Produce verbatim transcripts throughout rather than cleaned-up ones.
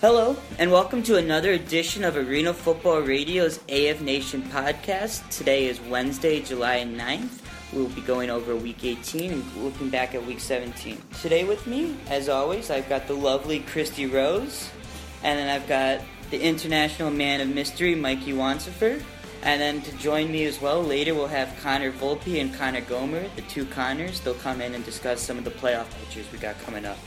Hello, and welcome to another edition of Arena Football Radio's A F Nation podcast. Today is Wednesday, July ninth. We'll be going over Week eighteen and looking back at Week seventeen. Today with me, as always, I've got the lovely Christy Rose, and then I've got the international man of mystery, Mikey Wansifer. And then to join me as well, later we'll have Connor Volpe and Connor Gomer, the two Connors. They'll come in and discuss some of the playoff pictures we got coming up.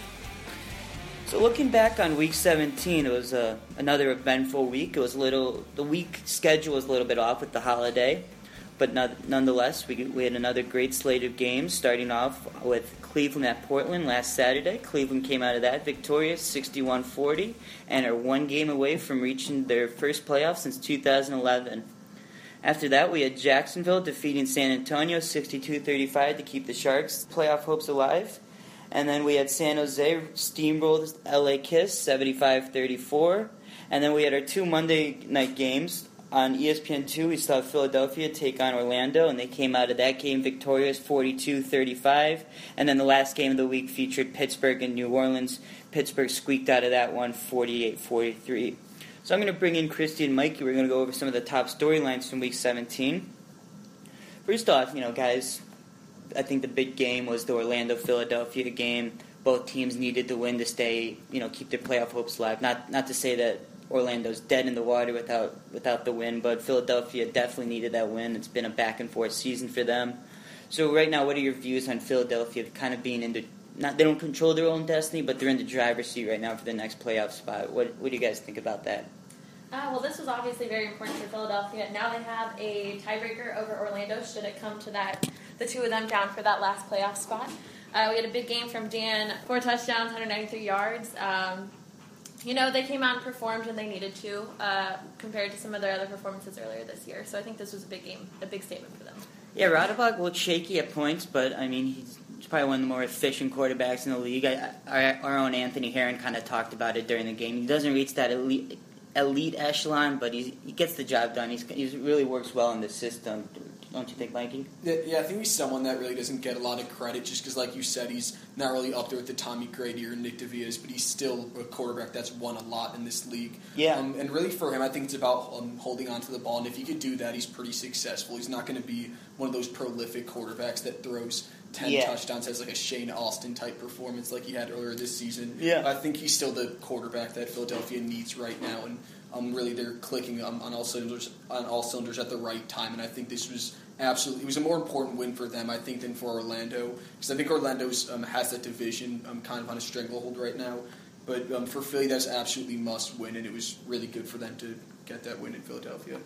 So looking back on Week seventeen, it was uh, another eventful week. It was a little, the week schedule was a little bit off with the holiday, but not, nonetheless, we we had another great slate of games. Starting off with Cleveland at Portland last Saturday. Cleveland came out of that victorious, sixty-one forty, and are one game away from reaching their first playoff since two thousand eleven. After that, we had Jacksonville defeating San Antonio sixty-two thirty-five to keep the Sharks' playoff hopes alive. And then we had San Jose steamrolled L A Kiss seventy-five thirty-four. And then we had our two Monday night games. On E S P N two, we saw Philadelphia take on Orlando, and they came out of that game victorious forty-two thirty-five. And then the last game of the week featured Pittsburgh and New Orleans. Pittsburgh squeaked out of that one forty-eight forty-three. So I'm going to bring in Christy and Mikey. We're going to go over some of the top storylines from Week seventeen. First off, you know, guys, I think the big game was the Orlando-Philadelphia game. Both teams needed to win to stay, you know, keep their playoff hopes alive. Not not to say that Orlando's dead in the water without without the win, but Philadelphia definitely needed that win. It's been a back-and-forth season for them. So right now, what are your views on Philadelphia kind of being in the, not they don't control their own destiny, but they're in the driver's seat right now for the next playoff spot? What what do you guys think about that? Uh, well, this was obviously very important for Philadelphia. Now they have a tiebreaker over Orlando should it come to that, the two of them down for that last playoff spot. Uh, we had a big game from Dan, four touchdowns, one hundred ninety-three yards. Um, you know, they came out and performed when they needed to uh, compared to some of their other performances earlier this year. So I think this was a big game, a big statement for them. Yeah, Radebach looked shaky at points, but, I mean, he's probably one of the more efficient quarterbacks in the league. I, our, our own Anthony Herron kind of talked about it during the game. He doesn't reach that elite elite echelon, but he's, he gets the job done. He's, he really works well in the system. Don't you think, Mikey? Yeah, yeah, I think he's someone that really doesn't get a lot of credit just because, like you said, he's not really up there with the Tommy Grady or Nick DeVias, but he's still a quarterback that's won a lot in this league. Yeah. Um, and really for him, I think it's about um, holding on to the ball, and if he could do that, he's pretty successful. He's not going to be one of those prolific quarterbacks that throws ten yeah. touchdowns, has like a Shane Austin-type performance like he had earlier this season. Yeah. But I think he's still the quarterback that Philadelphia needs right now, and um, really they're clicking um, on all cylinders on all cylinders at the right time, and I think this was absolutely, it was a more important win for them, I think, than for Orlando, because I think Orlando um, has that division um, kind of on a stranglehold right now. But um, for Philly, that's absolutely must win, and it was really good for them to get that win in Philadelphia.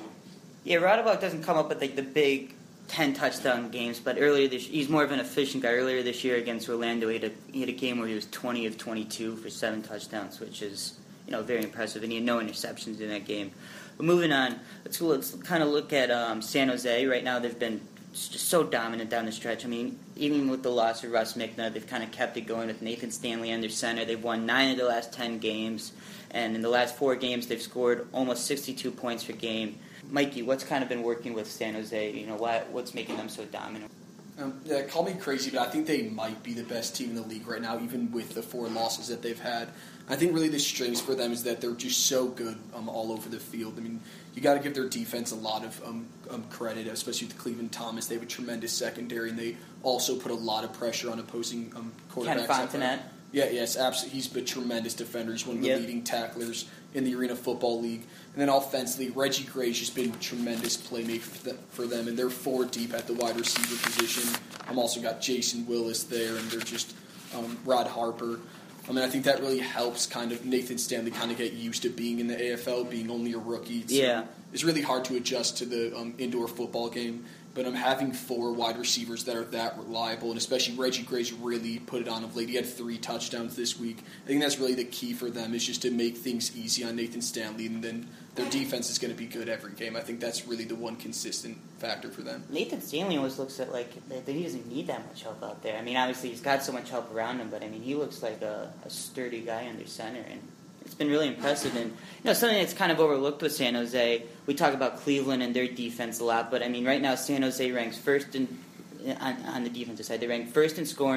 Yeah, Radebach doesn't come up with like the big ten touchdown games, but earlier this he's more of an efficient guy. Earlier this year against Orlando, he had a, he had a game where he was twenty of twenty-two for seven touchdowns, which is, you know, very impressive, and he had no interceptions in that game. But moving on, let's let's kind of look at um, San Jose. Right now, they've been just so dominant down the stretch. I mean, even with the loss of Russ McNutt, they've kind of kept it going with Nathan Stanley under center. They've won nine of the last ten games, and in the last four games, they've scored almost sixty-two points per game. Mikey, what's kind of been working with San Jose? You know, why, what's making them so dominant? Um, yeah, call me crazy, but I think they might be the best team in the league right now, even with the four losses that they've had. I think really the strengths for them is that they're just so good um, all over the field. I mean, you got to give their defense a lot of um, um, credit, especially with Cleveland Thomas. They have a tremendous secondary, and they also put a lot of pressure on opposing um, quarterbacks. Ken Fontenot. Yeah, yes, absolutely. He's a tremendous defender. He's one of the yep. leading tacklers in the Arena Football League. And then offensively, Reggie Gray's just been a tremendous playmaker for them, and they're four deep at the wide receiver position. I've also got Jason Willis there, and they're just um, Rod Harper. I mean, I think that really helps kind of Nathan Stanley kind of get used to being in the A F L, being only a rookie. It's, yeah. It's really hard to adjust to the um, indoor football game. But I'm um, having four wide receivers that are that reliable, and especially Reggie Gray's really put it on of late. He had three touchdowns this week. I think that's really the key for them, is just to make things easy on Nathan Stanley, and then their defense is going to be good every game. I think that's really the one consistent factor for them. Nathan Stanley always looks at like that he doesn't need that much help out there. I mean, obviously he's got so much help around him, but I mean, he looks like a, a sturdy guy under center, and it's been really impressive. And, you know, something that's kind of overlooked with San Jose, we talk about Cleveland and their defense a lot, but, I mean, right now San Jose ranks first in, on, on the defensive side. They rank first in scoring,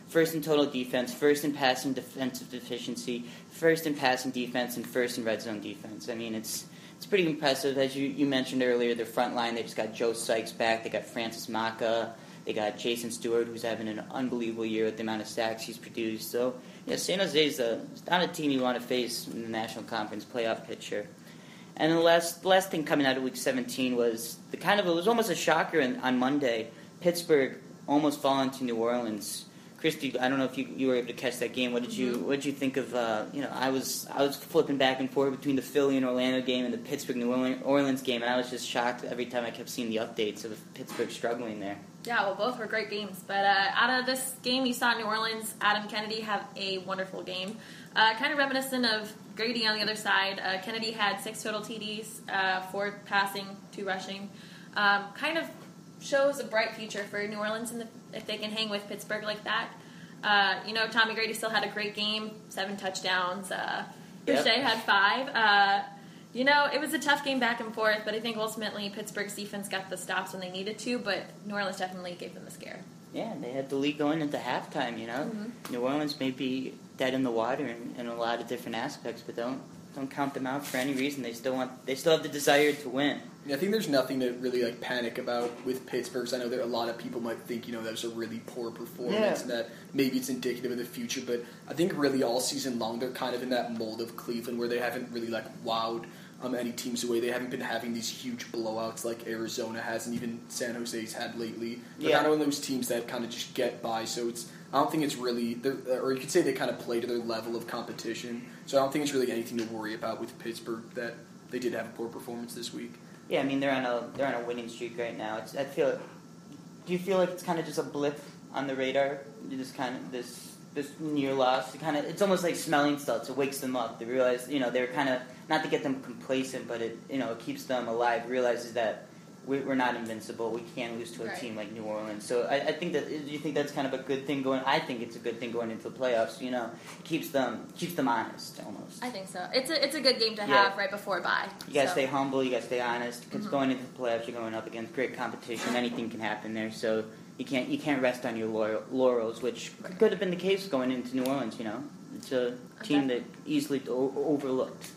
first in total defense, first in passing defensive efficiency, first in passing defense, and first in red zone defense. I mean, it's it's pretty impressive. As you, you mentioned earlier, their front line, they just got Joe Sykes back. They got Francis Maka. They got Jason Stewart, who's having an unbelievable year with the amount of sacks he's produced. So, yeah, San Jose is a, not a team you want to face in the National Conference playoff picture. And the last the last thing coming out of Week seventeen was the kind of, it was almost a shocker in, on Monday. Pittsburgh almost falling to New Orleans. Christy, I don't know if you, you were able to catch that game. What did you What did you think of? Uh, you know, I was I was flipping back and forth between the Philly and Orlando game and the Pittsburgh New Orleans game, and I was just shocked every time I kept seeing the updates of Pittsburgh struggling there. Yeah, well, both were great games. But uh, out of this game, you saw New Orleans, Adam Kennedy have a wonderful game. Uh, kind of reminiscent of Grady on the other side. Uh, Kennedy had six total T Ds, uh, four passing, two rushing. Um, kind of shows a bright future for New Orleans in the, if they can hang with Pittsburgh like that. Uh, you know, Tommy Grady still had a great game, seven touchdowns. Uh, Yep. Boucher had five. Uh, you know, it was a tough game back and forth, but I think ultimately Pittsburgh's defense got the stops when they needed to, but New Orleans definitely gave them a scare. Yeah, they had the lead going into halftime, you know. Mm-hmm. New Orleans may be dead in the water in, in a lot of different aspects, but don't don't count them out for any reason. They still want they still have the desire to win. Yeah, I think there's nothing to really like panic about with Pittsburgh. 'Cause I know that a lot of people might think, you know, that was a really poor performance Yeah. and that maybe it's indicative of the future. But I think really all season long they're kind of in that mold of Cleveland where they haven't really like wowed um, any teams away. They haven't been having these huge blowouts like Arizona has and even San Jose's had lately. They're Yeah. kind of one of those teams that kind of just get by. So it's I don't think it's really, they're- or you could say they kind of play to their level of competition. So I don't think it's really anything to worry about with Pittsburgh that they did have a poor performance this week. Yeah, I mean they're on a they're on a winning streak right now. It's I feel. Do you feel like it's kind of just a blip on the radar? This kind of this this near loss. It kind of it's almost like smelling salts. It wakes them up. They realize you know they're kind of not to get them complacent, but it you know it keeps them alive. Realizes that we- we're not invincible. We can't lose to a Right. team like New Orleans. So I, I think that do you think that's kind of a good thing going? I think it's a good thing going into the playoffs. You know, keeps them keeps them honest almost. I think so. It's a it's a good game to Yeah. have right before bye. You gotta so. stay humble. You gotta stay honest. Because Mhm. going into the playoffs, you're going up against great competition. Anything can happen there. So you can't you can't rest on your laurel, laurels, which could have been the case going into New Orleans. You know, it's a team Okay. that easily o- overlooked.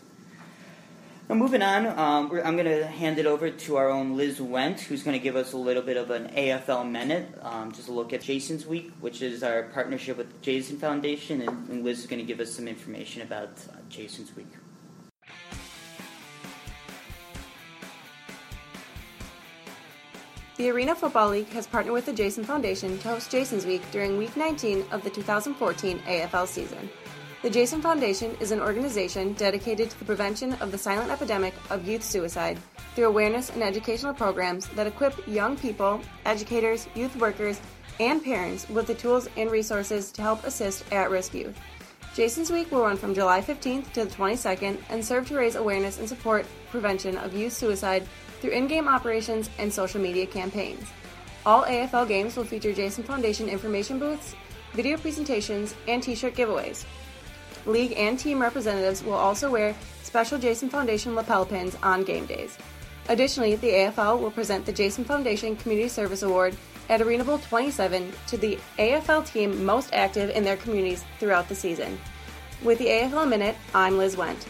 Now moving on, um, we're, I'm going to hand it over to our own Liz Wendt, who's going to give us a little bit of an A F L minute, um, just a look at Jason's Week, which is our partnership with the Jason Foundation, and, and Liz is going to give us some information about uh, Jason's Week. The Arena Football League has partnered with the Jason Foundation to host Jason's Week during Week nineteen of the two thousand fourteen A F L season. The Jason Foundation is an organization dedicated to the prevention of the silent epidemic of youth suicide through awareness and educational programs that equip young people, educators, youth workers, and parents with the tools and resources to help assist at-risk youth. Jason's Week will run from July fifteenth to the twenty-second and serve to raise awareness and support prevention of youth suicide through in-game operations and social media campaigns. All A F L games will feature Jason Foundation information booths, video presentations, and t-shirt giveaways. League and team representatives will also wear special Jason Foundation lapel pins on game days. Additionally, the A F L will present the Jason Foundation Community Service Award at Arena Bowl twenty-seven to the A F L team most active in their communities throughout the season. With the A F L Minute, I'm Liz Wendt.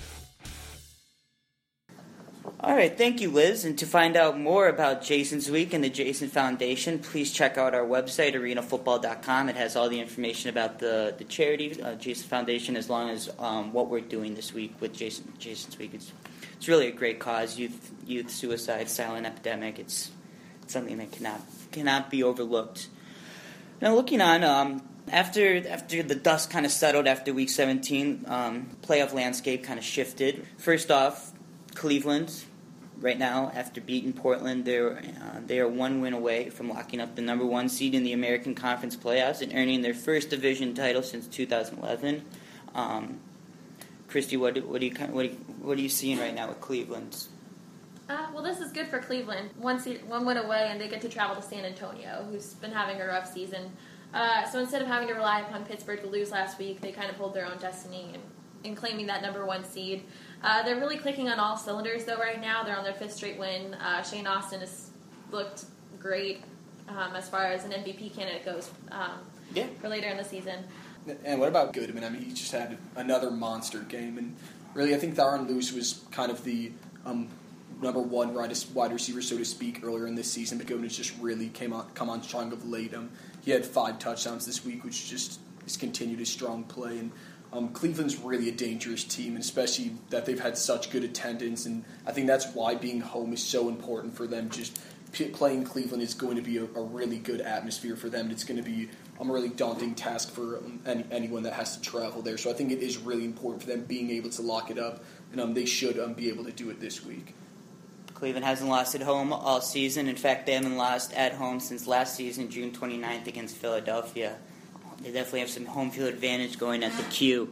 All right, thank you, Liz. And to find out more about Jason's Week and the Jason Foundation, please check out our website, arena football dot com. It has all the information about the, the charity, uh, Jason Foundation, as long as um, what we're doing this week with Jason Jason's Week. It's, it's really a great cause, youth youth suicide, silent epidemic. It's, it's something that cannot cannot be overlooked. Now, looking on, um, after after the dust kind of settled after Week seventeen, um, playoff landscape kind of shifted. First off, Cleveland. Right now, after beating Portland, they're uh, they are one win away from locking up the number one seed in the American Conference playoffs and earning their first division title since two thousand eleven. Um, Christy, what do, what do you what do you, what are you seeing right now with Cleveland? Uh, well, this is good for Cleveland. One seat, one win away, and they get to travel to San Antonio, who's been having a rough season. Uh, so instead of having to rely upon Pittsburgh to lose last week, they kind of hold their own destiny and in claiming that number one seed. Uh, they're really clicking on all cylinders, though, right now. They're on their fifth straight win. Uh, Shane Austin has looked great um, as far as an M V P candidate goes. Um, yeah. for later in the season. And what about Goodman? I mean, he just had another monster game, and really, I think Tharon Lewis was kind of the um, number one wide receiver, so to speak, earlier in this season, but Goodman just really came on, come on strong of late. Um, he had five touchdowns this week, which just has continued his strong play, and Um, Cleveland's really a dangerous team, and especially that they've had such good attendance, and I think that's why being home is so important for them. Just p- playing Cleveland is going to be a, a really good atmosphere for them. It's going to be um, a really daunting task for um, any, anyone that has to travel there. So I think it is really important for them being able to lock it up, and um, they should um, be able to do it this week. Cleveland hasn't lost at home all season. In fact, they haven't lost at home since last season, June twenty-ninth, against Philadelphia. They definitely have some home field advantage going at the Q.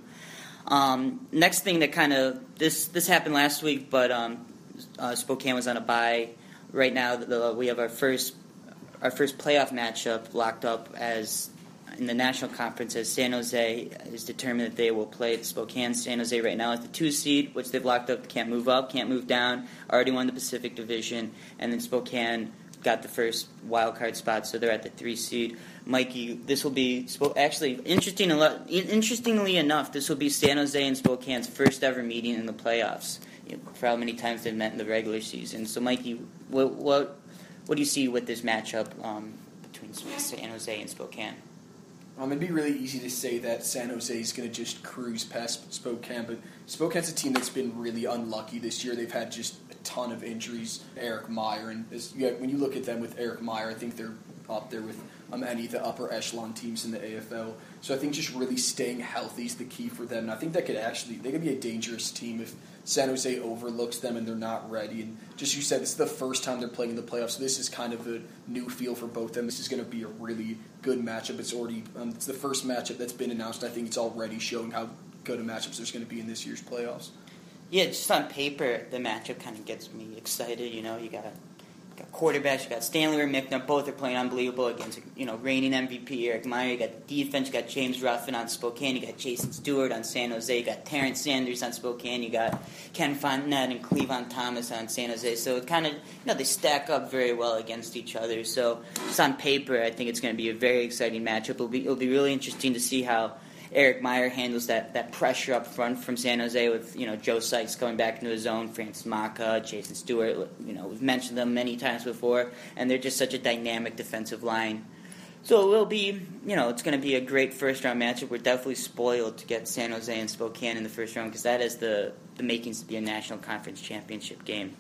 Um, next thing that kind of this this happened last week, but um, uh, Spokane was on a bye. Right now, the, we have our first our first playoff matchup locked up as in the National Conference, as San Jose is determined that they will play at Spokane. San Jose right now is the two seed, which they've locked up. Can't move up, can't move down. Already won the Pacific Division, and then Spokane got the first wild card spot, so they're at the three seed. Mikey, this will be actually interesting. Interestingly enough, this will be San Jose and Spokane's first ever meeting in the playoffs, you know, for how many times they've met in the regular season. So, Mikey, what what, what do you see with this matchup um, between San Jose and Spokane? Um, it'd be really easy to say that San Jose is going to just cruise past Spokane, but Spokane's a team that's been really unlucky this year. They've had just a ton of injuries. Eric Meyer, and as, yeah, when you look at them with Eric Meyer, I think they're up there with um, any of the upper echelon teams in the A F L. So I think just really staying healthy is the key for them. And I think that could actually, they could be a dangerous team if San Jose overlooks them and they're not ready. And just you said, this is the first time they're playing in the playoffs, so this is kind of a new feel for both of them. This is going to be a really good matchup. It's already, um, it's the first matchup that's been announced. I think it's already showing how good a matchups there's going to be in this year's playoffs. Yeah, just on paper, the matchup kind of gets me excited. You know, you got got quarterbacks, you got Stanley or Mickner, both are playing unbelievable against, you know, reigning M V P Eric Meyer. You got the defense, you got James Ruffin on Spokane, you got Jason Stewart on San Jose, you got Terrence Sanders on Spokane, you got Ken Fontenette and Cleavon Thomas on San Jose. So it kind of, you know, they stack up very well against each other. So just on paper, I think it's going to be a very exciting matchup. It'll be it'll be really interesting to see how Eric Meyer handles that, that pressure up front from San Jose with, you know, Joe Sykes going back into his zone, Francis Maka, Jason Stewart. You know, we've mentioned them many times before, and they're just such a dynamic defensive line. So it will be, you know, it's going to be a great first-round matchup. We're definitely spoiled to get San Jose and Spokane in the first round because that is the, the makings to be a National Conference Championship game.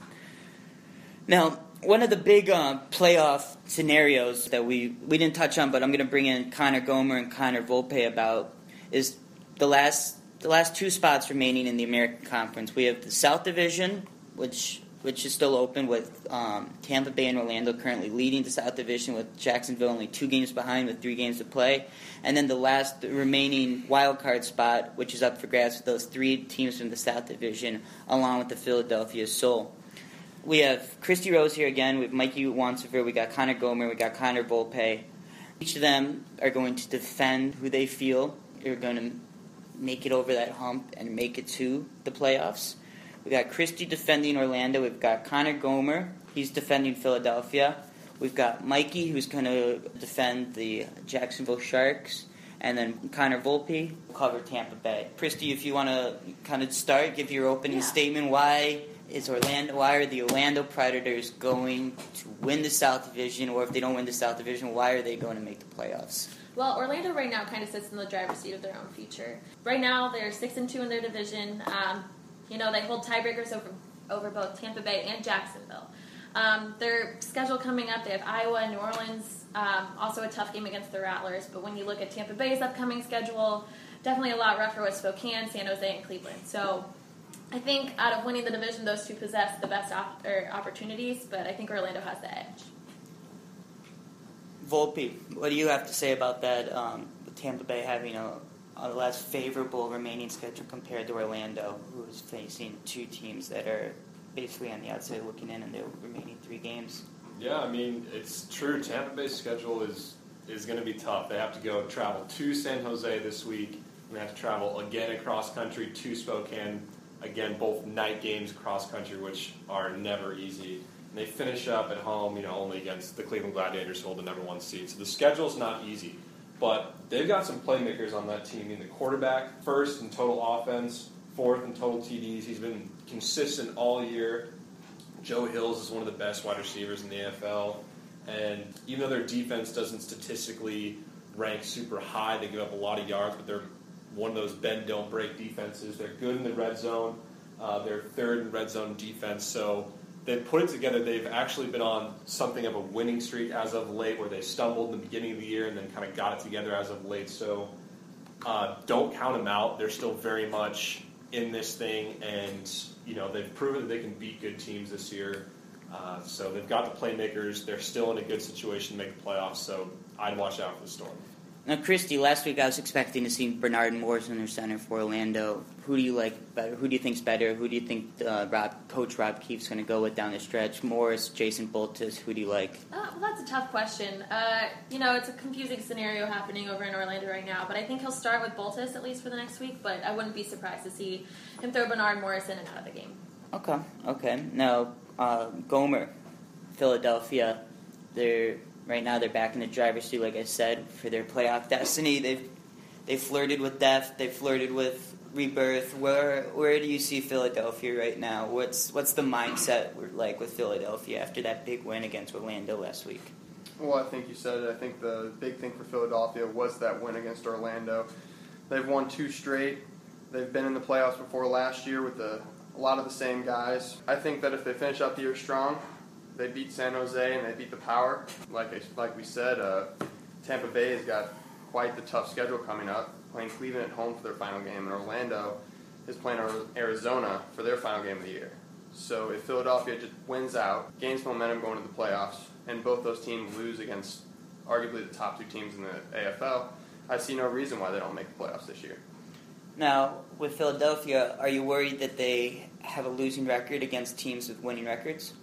Now, one of the big uh, playoff scenarios that we, we didn't touch on, but I'm going to bring in Connor Gomer and Connor Volpe about is the last the last two spots remaining in the American Conference. We have the South Division, which which is still open with um, Tampa Bay and Orlando currently leading the South Division, with Jacksonville only two games behind with three games to play. And then the last the remaining wild card spot, which is up for grabs with those three teams from the South Division, along with the Philadelphia Soul. We have Christy Rose here again. We have Mikey Wansiver. We got Connor Gomer. We got Connor Volpe. Each of them are going to defend who they feel are going to make it over that hump and make it to the playoffs. We've got Christy defending Orlando. We've got Connor Gomer. He's defending Philadelphia. We've got Mikey, who's going to defend the Jacksonville Sharks. And then Connor Volpe will cover Tampa Bay. Christy, if you want to kind of start, give your opening yeah. statement. Why is Orlando? Why are the Orlando Predators going to win the South Division? Or if they don't win the South Division, why are they going to make the playoffs? Well, Orlando right now kind of sits in the driver's seat of their own future. Right now, they're six and two in their division. Um, you know, they hold tiebreakers over over both Tampa Bay and Jacksonville. Um, their schedule coming up, they have Iowa, New Orleans, um, also a tough game against the Rattlers. But when you look at Tampa Bay's upcoming schedule, definitely a lot rougher with Spokane, San Jose, and Cleveland. So I think out of winning the division, those two possess the best op- or opportunities. But I think Orlando has the edge. Volpe, what do you have to say about that, um, with Tampa Bay having a, a less favorable remaining schedule compared to Orlando, who is facing two teams that are basically on the outside looking in in their remaining three games? Yeah, I mean, it's true. Tampa Bay's schedule is, is going to be tough. They have to go travel to San Jose this week, and they have to travel again across country to Spokane. Again, both night games across country, which are never easy. And they finish up at home, you know, only against the Cleveland Gladiators, who hold the number one seed. So the schedule's not easy. but they've got some playmakers on that team. I mean, the quarterback, first in total offense, fourth in total T Ds. He's been consistent all year. Joe Hills is one of the best wide receivers in the N F L. And even though their defense doesn't statistically rank super high, they give up a lot of yards, but they're one of those bend, don't break defenses. They're good in the red zone. Uh, they're third in red zone defense. So they've put it together. They've actually been on something of a winning streak as of late, where they stumbled in the beginning of the year and then kind of got it together as of late. So uh, don't count them out. They're still very much in this thing, and you know they've proven that they can beat good teams this year. Uh, so they've got the playmakers. They're still in a good situation to make the playoffs. So I'd watch out for the Storm. Now, Christy, last week I was expecting to see Bernard Morrison, their center for Orlando. Who do you like better? Who do you think's better? Who do you think uh, Rob, Coach Rob Keefe's going to go with down the stretch? Morris, Jason Boltis, who do you like? Uh, well, that's a tough question. Uh, you know, it's a confusing scenario happening over in Orlando right now, but I think he'll start with Boltis at least for the next week, but I wouldn't be surprised to see him throw Bernard Morrison and out of the game. Okay, okay. Now, uh, Gomer, Philadelphia, they're... Right now, they're back in the driver's seat, like I said, for their playoff destiny. They've they flirted with death. They flirted with rebirth. Where where do you see Philadelphia right now? What's what's the mindset like with Philadelphia after that big win against Orlando last week? Well, I think you said it. I think the big thing for Philadelphia was that win against Orlando. They've won two straight. They've been in the playoffs before last year with the, a lot of the same guys. I think that if they finish out the year strong, they beat San Jose and they beat the Power. Like I, like we said, uh, Tampa Bay has got quite the tough schedule coming up, playing Cleveland at home for their final game, and Orlando is playing Arizona for their final game of the year. So if Philadelphia just wins out, gains momentum going to the playoffs, and both those teams lose against arguably the top two teams in the A F L, I see no reason why they don't make the playoffs this year. Now, with Philadelphia, are you worried that they have a losing record against teams with winning records?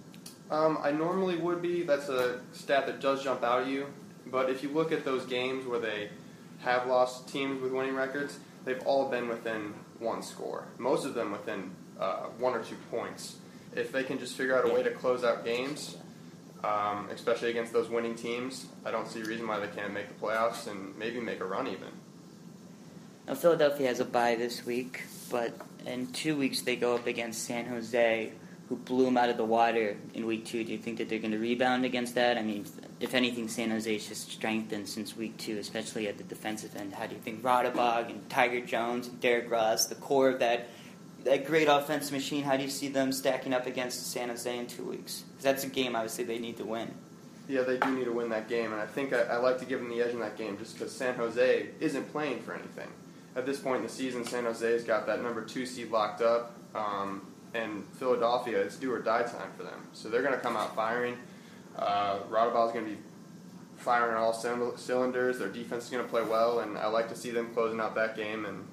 Um, I normally would be. That's a stat that does jump out at you. But if you look at those games where they have lost teams with winning records, they've all been within one score. Most of them within uh, one or two points. If they can just figure out a way to close out games, um, especially against those winning teams, I don't see a reason why they can't make the playoffs and maybe make a run even. Now, Philadelphia has a bye this week, but in two weeks they go up against San Jose, who blew them out of the water in week two. Do you think that they're going to rebound against that? I mean, if anything, San Jose's just strengthened since week two, especially at the defensive end. How do you think Rodabog and Tiger Jones and Derek Ross, the core of that that great offensive machine, how do you see them stacking up against San Jose in two weeks? Because that's a game, obviously, they need to win. Yeah, they do need to win that game, and I think I, I like to give them the edge in that game just because San Jose isn't playing for anything. At this point in the season, San Jose's got that number two seed locked up. Um, And Philadelphia, it's do or die time for them. So they're going to come out firing. Uh, Rodaball's going to be firing on all cylinders. Their defense is going to play well, and I like to see them closing out that game and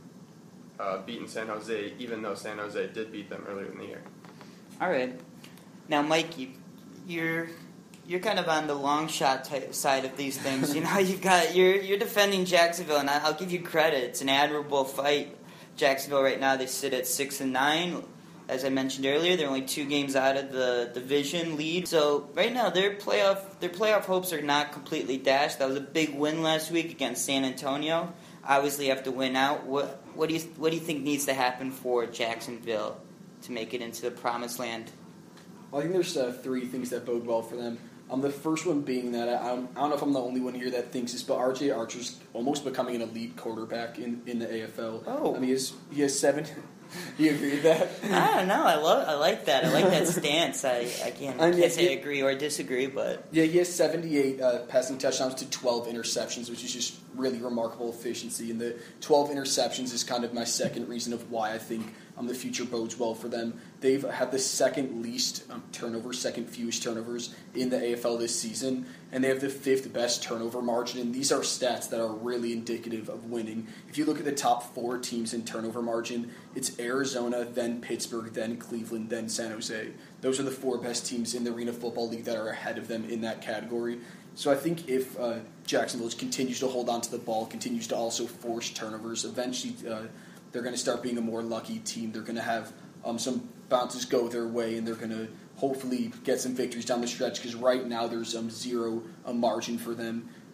uh, beating San Jose, even though San Jose did beat them earlier in the year. All right. Now, Mike, you, you're you're kind of on the long shot type side of these things. You know, you've got you're you're defending Jacksonville, and I'll give you credit. It's an admirable fight. Jacksonville right now, they sit at six and nine. As I mentioned earlier, they're only two games out of the division lead. So right now, their playoff their playoff hopes are not completely dashed. That was a big win last week against San Antonio. Obviously, you have to win out. What what do you what do you think needs to happen for Jacksonville to make it into the promised land? Well, I think there's uh, three things that bode well for them. Um, the first one being that I, I, don't, I don't know if I'm the only one here that thinks this, but R J Archer's almost becoming an elite quarterback in, in the A F L. Oh, I mean, he has, he has seven. Do you agree with that? I don't know. I love. I like that. I like that stance. I, I can't, I mean, can't say yeah, agree or disagree, but yeah, he has seventy-eight uh, passing touchdowns to twelve interceptions, which is just really remarkable efficiency. And the twelve interceptions is kind of my second reason of why I think um, the future bodes well for them. They've had the second least um, turnovers, second fewest turnovers in the A F L this season, and they have the fifth best turnover margin. And these are stats that are really indicative of winning. If you look at the top four teams in turnover margin, it's Arizona, then Pittsburgh, then Cleveland, then San Jose. Those are the four best teams in the Arena Football League that are ahead of them in that category. So I think if uh, Jacksonville continues to hold on to the ball, continues to also force turnovers, eventually uh, they're going to start being a more lucky team. They're going to have um, some bounces go their way, and they're going to hopefully get some victories down the stretch, because right now there's um, zero um, margin for them.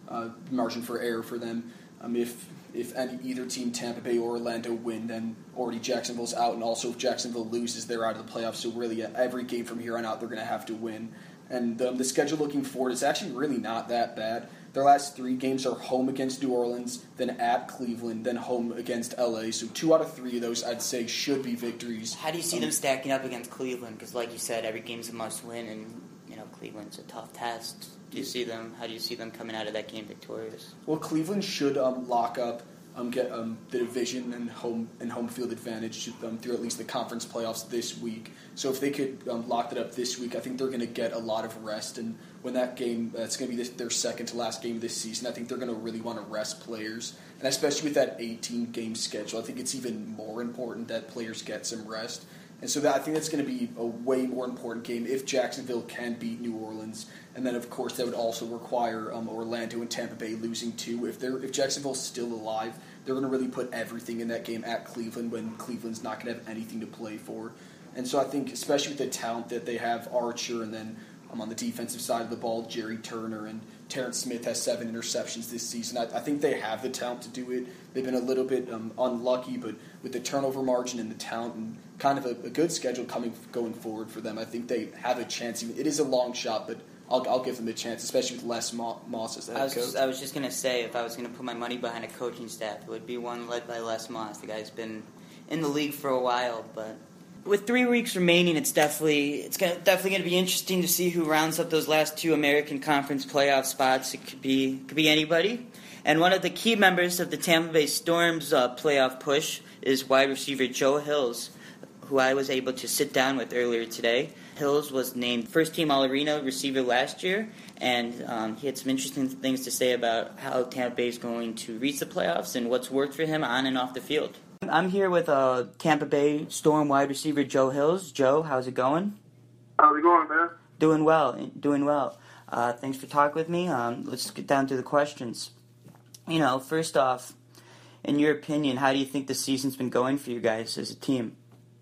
uh, margin for error for them. Um, if if any, either team, Tampa Bay or Orlando, win, then already Jacksonville's out, and also if Jacksonville loses, they're out of the playoffs. So really, every game from here on out, they're going to have to win. And um, the schedule looking forward is actually really not that bad. Their last three games are home against New Orleans, then at Cleveland, then home against L A. So two out of three of those, I'd say, should be victories. How do you see um, them stacking up against Cleveland? Because like you said, every game's a must-win, and you know Cleveland's a tough test. Do you see them? How do you see them coming out of that game victorious? Well, Cleveland should um, lock up, um, get um, the division and home and home field advantage um, through at least the conference playoffs this week. So if they could um, lock that up this week, I think they're going to get a lot of rest. And when that game, uh, it's going to be this, their second to last game of this season, I think they're going to really want to rest players. And especially with that eighteen-game schedule, I think it's even more important that players get some rest. And so that, I think that's going to be a way more important game if Jacksonville can beat New Orleans. And then, of course, that would also require um, Orlando and Tampa Bay losing too. If they're if Jacksonville's still alive, they're going to really put everything in that game at Cleveland when Cleveland's not going to have anything to play for. And so I think, especially with the talent that they have, Archer, and then um, on the defensive side of the ball, Jerry Turner, and Terrence Smith has seven interceptions this season. I, I think they have the talent to do it. They've been a little bit um, unlucky, but with the turnover margin and the talent and kind of a, a good schedule coming going forward for them, I think they have a chance. It is a long shot, but I'll, I'll give them a chance, especially with Les Moss as the head I was coach. just, I was just going to say, if I was going to put my money behind a coaching staff, it would be one led by Les Moss. The guy's been in the league for a while, but with three weeks remaining, it's definitely it's gonna, definitely going to be interesting to see who rounds up those last two American Conference playoff spots. It could be could be anybody. And one of the key members of the Tampa Bay Storm's uh, playoff push is wide receiver Joe Hills, who I was able to sit down with earlier today. Hills was named first-team All-Arena receiver last year, and um, he had some interesting things to say about how Tampa Bay is going to reach the playoffs and what's worked for him on and off the field. I'm here with uh, Tampa Bay Storm wide receiver Joe Hills. Joe, how's it going? How's it going, man? Doing well, doing well. Uh, thanks for talking with me. Um, let's get down to the questions. You know, first off, in your opinion, how do you think the season's been going for you guys as a team?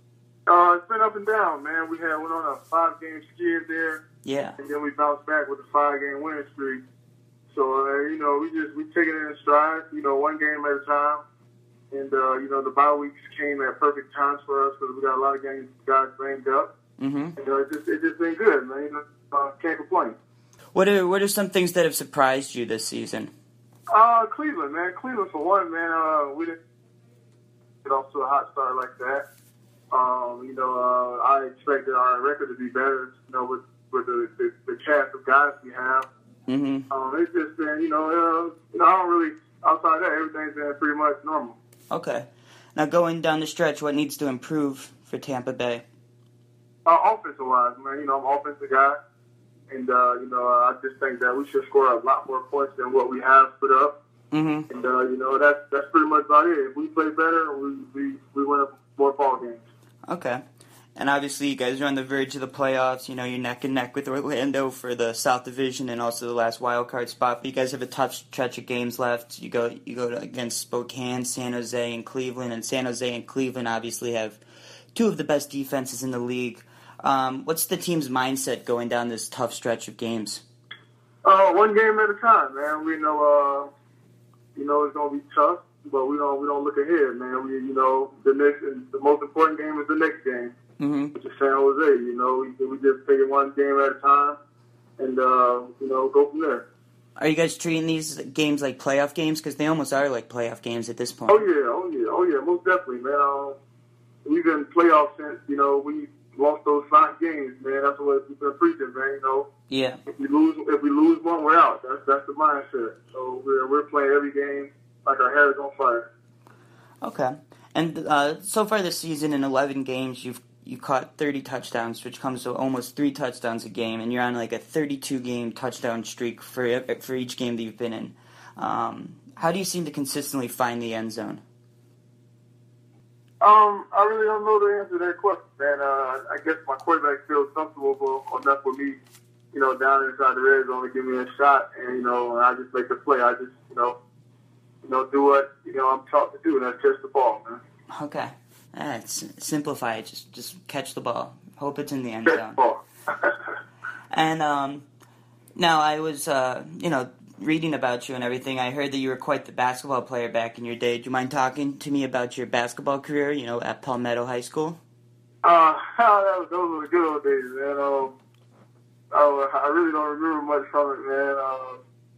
Uh, it's been up and down, man. We had went on a five-game skid there. Yeah. And then we bounced back with a five-game winning streak. So, uh, you know, we just we take it in stride, you know, one game at a time. And, uh, you know, the bye weeks came at perfect times for us because we got a lot of games guys banged up. Mm-hmm. And uh, it just it just been good, man. You know, uh, can't complain. What are what are some things that have surprised you this season? Uh, Cleveland, man. Cleveland for one, man. Uh, we didn't get off to a hot start like that. Um, you know, uh, I expected our record to be better, you know, with, with the, the, the cast of guys we have. Mm-hmm. Um, it's just been, you know, uh, you know, I don't really, outside of that, everything's been pretty much normal. Okay. Now, going down the stretch, what needs to improve for Tampa Bay? Uh, offensive-wise, man, you know, I'm an offensive guy. And, uh, you know, uh, I just think that we should score a lot more points than what we have put up. Mm-hmm. And, uh, you know, that's that's pretty much about it. If we play better, we, we, we win more ball games. Okay. And obviously you guys are on the verge of the playoffs. You know, you're neck and neck with Orlando for the South Division and also the last wild card spot. But you guys have a tough stretch of games left. You go you go to, against Spokane, San Jose, and Cleveland. And San Jose and Cleveland obviously have two of the best defenses in the league. Um, what's the team's mindset going down this tough stretch of games? Uh, one game at a time, man. We know, uh, you know, it's gonna be tough. But we don't we don't look ahead, man. We you know the next the most important game is the next game, mm-hmm. which is San Jose. You know we we just take it one game at a time, and uh, you know go from there. Are you guys treating these games like playoff games? Because they almost are like playoff games at this point. Oh yeah, oh yeah, oh yeah, most definitely, man. Um, we've been playoffs since you know we lost those five games, man. That's what we've been preaching, man. You know. Yeah. If we lose if we lose one, we're out. That's that's the mindset. So we're we're playing every game like our hair is on fire. Okay. And uh, so far this season, in eleven games, you've you caught thirty touchdowns, which comes to almost three touchdowns a game, and you're on like a thirty-two game touchdown streak for for each game that you've been in. Um, how do you seem to consistently find the end zone? Um, I really don't know the answer to that question, man. Uh, I guess my quarterback feels comfortable enough with me, you know, down inside the red zone to give me a shot, and you know, I just make the play. I just, you know. You know, do what you know I'm taught to do, and that's catch the ball, man. Okay, ah, it's simplify it. Just, just catch the ball. Hope it's in the end catch zone. The ball. And um, now I was, uh, you know, reading about you and everything, I heard that you were quite the basketball player back in your day. Do you mind talking to me about your basketball career, you know, at Palmetto High School? Uh, that was, those were the good old days, man. Um, I, I really don't remember much from it, man. Uh,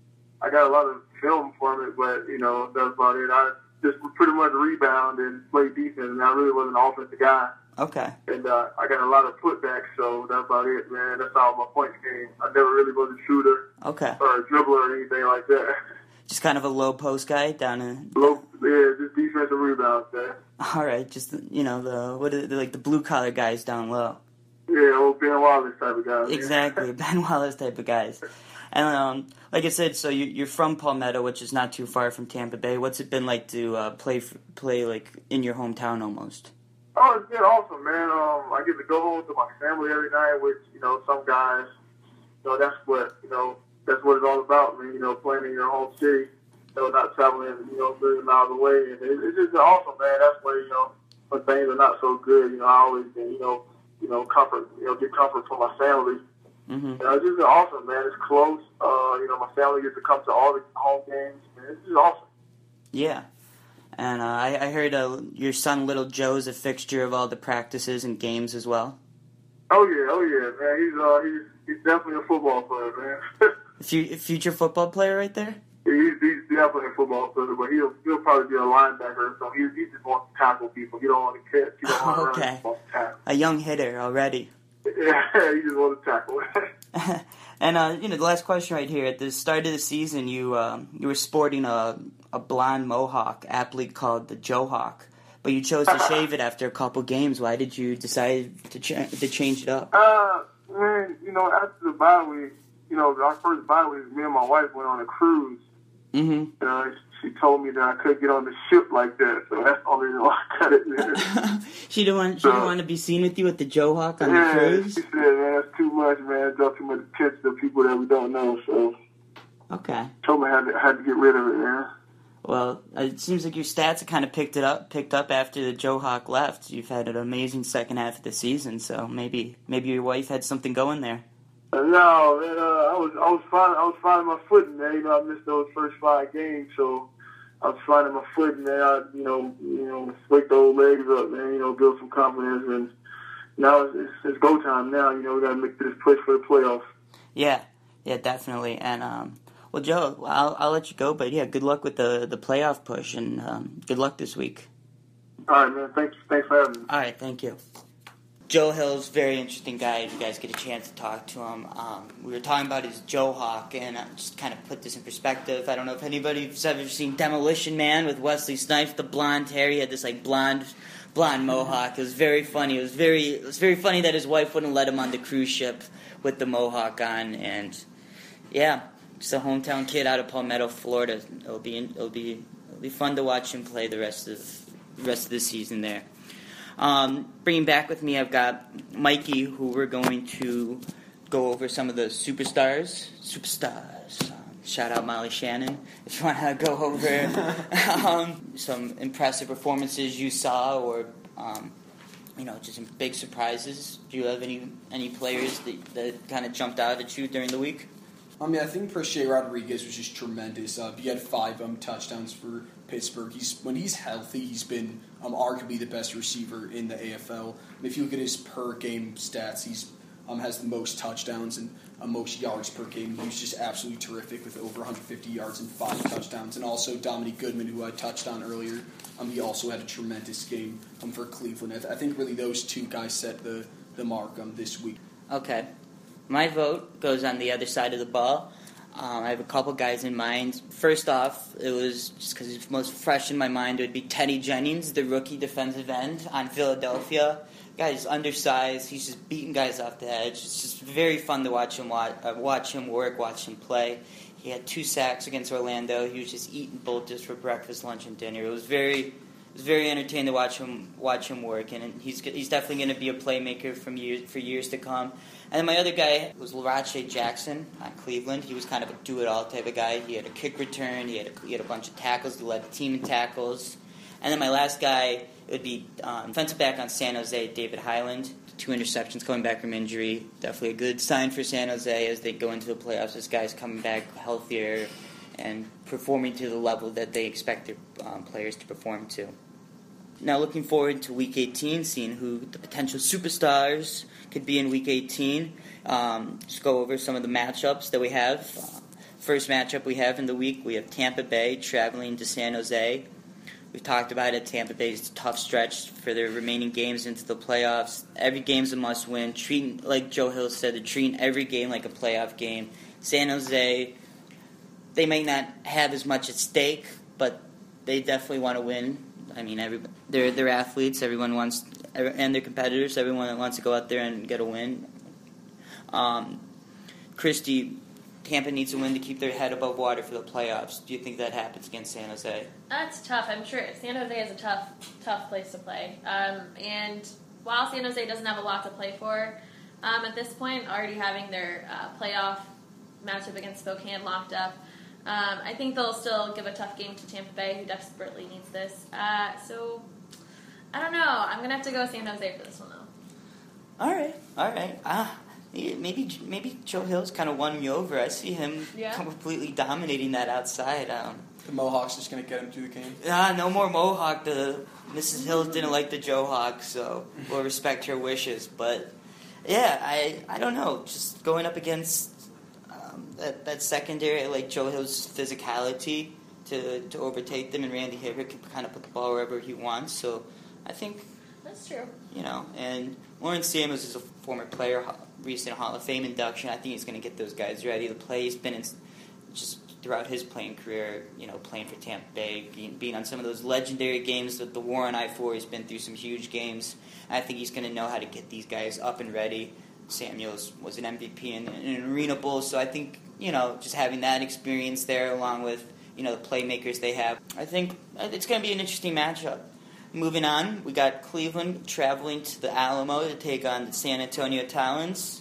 I got a lot of film from it, but, you know, that's about it. I just pretty much rebound and play defense, and I really wasn't an offensive guy. Okay. And uh, I got a lot of putbacks, so that's about it, man. That's all my points came. I never really was a shooter Okay. or a dribbler or anything like that. Just kind of a low post guy down in... Low, yeah, just defensive rebounds, man. All right, just, you know, the what are they, like the blue-collar guys down low. Yeah, old Ben Wallace type of guy. Man. Exactly, Ben Wallace type of guys. And um, like I said, so you, you're from Palmetto, which is not too far from Tampa Bay. What's it been like to uh, play play like in your hometown almost? Oh, it's been awesome, man. Um, I get to go home to my family every night, which, you know, some guys, you know, that's what, you know, that's what it's all about, man. You know, playing in your home city, you know, not traveling, you know, a million miles away. And it, it's just awesome, man. That's where, you know, when things are not so good, you know, I always, you know, you know, comfort, you know, get comfort from my family. Mm-hmm. You know, it's just awesome, man. It's close. Uh, you know, my family gets to come to all the home games, man. It's just awesome. Yeah. And uh, I, I heard uh, your son, Little Joe's a fixture of all the practices and games as well. Oh, yeah, oh, yeah, man. He's uh, he's, he's definitely a football player, man. F- future football player right there? He's, he's definitely a football player, but he'll, he'll probably be a linebacker, so he, he just wants to tackle people. He don't want to catch. He don't want to Okay. run. He wants to tackle. A young hitter already. Yeah, he just wants to tackle. And, uh, you know, the last question right here. At the start of the season, you um, you were sporting a, a blonde mohawk, aptly called the Johawk. But you chose to shave it after a couple games. Why did you decide to, ch- to change it up? Uh, man, you know, after the bye week, you know, our first bye week, me and my wife went on a cruise. Mm-hmm. Uh, she told me that I couldn't get on the ship like that, so that's the only reason why I cut it, man. she didn't want. She So- didn't want to be seen with you with the Johawk on yeah, the cruise. she said, man, that's too much, man. It draws too much attention to people that we don't know, so Okay. told me I had to, I had to get rid of it, man. Well, it seems like your stats have kind of picked it up, picked up after the Johawk left. You've had an amazing second half of the season, so maybe maybe your wife had something going there. Uh, no, man, uh, I was I was finding I was finding my footing, man. You know, I missed those first five games, so I was finding my footing, man. I, you know, you know, wake the old legs up, man. You know, build some confidence, and now it's, it's, it's go time. Now, you know, we got to make this push for the playoffs. Yeah, yeah, definitely. And um, well, Joe, I'll I'll let you go, but yeah, good luck with the the playoff push, and um, good luck this week. All right, man. Thanks, thanks for having me. All right, thank you. Joe Hill's a very interesting guy. If you guys get a chance to talk to him, um, we were talking about his Johawk, and I just kind of put this in perspective. I don't know if anybody's ever seen Demolition Man with Wesley Snipes, the blonde hair. He had this like blonde, blonde mohawk. It was very funny. It was very, it was very funny that his wife wouldn't let him on the cruise ship with the mohawk on, and yeah, just a hometown kid out of Palmetto, Florida. It'll be, it'll be, it'll be fun to watch him play the rest of the rest of the season there. Um, bringing back with me, I've got Mikey, who we're going to go over some of the superstars. Superstars. Um, shout out Molly Shannon. If you want to go over um, some impressive performances you saw, or um, you know, just some big surprises. Do you have any any players that, that kind of jumped out at you during the week? I mean, I think Preciado Rodriguez was just tremendous. Uh, he had five um, touchdowns for Pittsburgh. He's when he's healthy, he's been um, arguably the best receiver in the A F L. And if you look at his per game stats, he's um, has the most touchdowns and uh, most yards per game. He was just absolutely terrific with over one hundred fifty yards and five touchdowns. And also Dominique Goodman, who I touched on earlier, um, he also had a tremendous game um, for Cleveland. I, th- I think really those two guys set the the mark um, this week. Okay. My vote goes on the other side of the ball. Um, I have a couple guys in mind. First off, it was just because it's most fresh in my mind, it would be Teddy Jennings, the rookie defensive end on Philadelphia. Guy's undersized. He's just beating guys off the edge. It's just very fun to watch him watch, uh, watch him work, watch him play. He had two sacks against Orlando. He was just eating bolters for breakfast, lunch, and dinner. It was very, it was very entertaining to watch him watch him work, and he's he's definitely going to be a playmaker from years for years to come. And then my other guy was Larache Jackson on Cleveland. He was kind of a do-it-all type of guy. He had a kick return. He had a, he had a bunch of tackles. He led the team in tackles. And then my last guy would be um, defensive back on San Jose, David Highland. Two interceptions coming back from injury. Definitely a good sign for San Jose as they go into the playoffs. This guy's coming back healthier. and performing to the level that they expect their um, players to perform to. Now looking forward to Week eighteen, seeing who the potential superstars could be in Week eighteen. Um, just go over some of the matchups that we have. Uh, first matchup we have in the week, we have Tampa Bay traveling to San Jose. We've talked about it. Tampa Bay's a tough stretch for their remaining games into the playoffs. Every game's a must-win. Treating, like Joe Hill said, they're treating every game like a playoff game. San Jose, they may not have as much at stake, but they definitely want to win. I mean, every, they're they're athletes. Everyone wants, and they're competitors. Everyone that wants to go out there and get a win. Um, Christy, Tampa needs a win to keep their head above water for the playoffs. Do you think that happens against San Jose? That's tough. I'm sure San Jose is a tough, tough place to play. Um, and while San Jose doesn't have a lot to play for, um, at this point, already having their uh, playoff matchup against Spokane locked up, um, I think they'll still give a tough game to Tampa Bay, who desperately needs this. Uh, so, I don't know. I'm going to have to go San Jose for this one, though. All right. All right. Ah. Maybe maybe Joe Hill's kind of won me over. I see him yeah. completely dominating that outside. Um, the Mohawks just going to get him through the game? Ah, no more Mohawk. The Missus Hill didn't like the Joe Hawk, so we'll respect her wishes. But, yeah, I I don't know. Just going up against um, that, that secondary, like Joe Hill's physicality to, to overtake them, and Randy Hibbert can kind of put the ball wherever he wants. So I think... That's true. You know, and Lawrence Samuels is a former player, recent Hall of Fame induction. I think he's going to get those guys ready to play. He's been in, just throughout his playing career, you know, playing for Tampa Bay, being, being on some of those legendary games with the War on I four. He's been through some huge games. I think he's going to know how to get these guys up and ready. Samuels was an M V P in, in an Arena Bowl, so I think, you know, just having that experience there along with, you know, the playmakers they have, I think it's going to be an interesting matchup. Moving on, we got Cleveland traveling to the Alamo to take on the San Antonio Talons.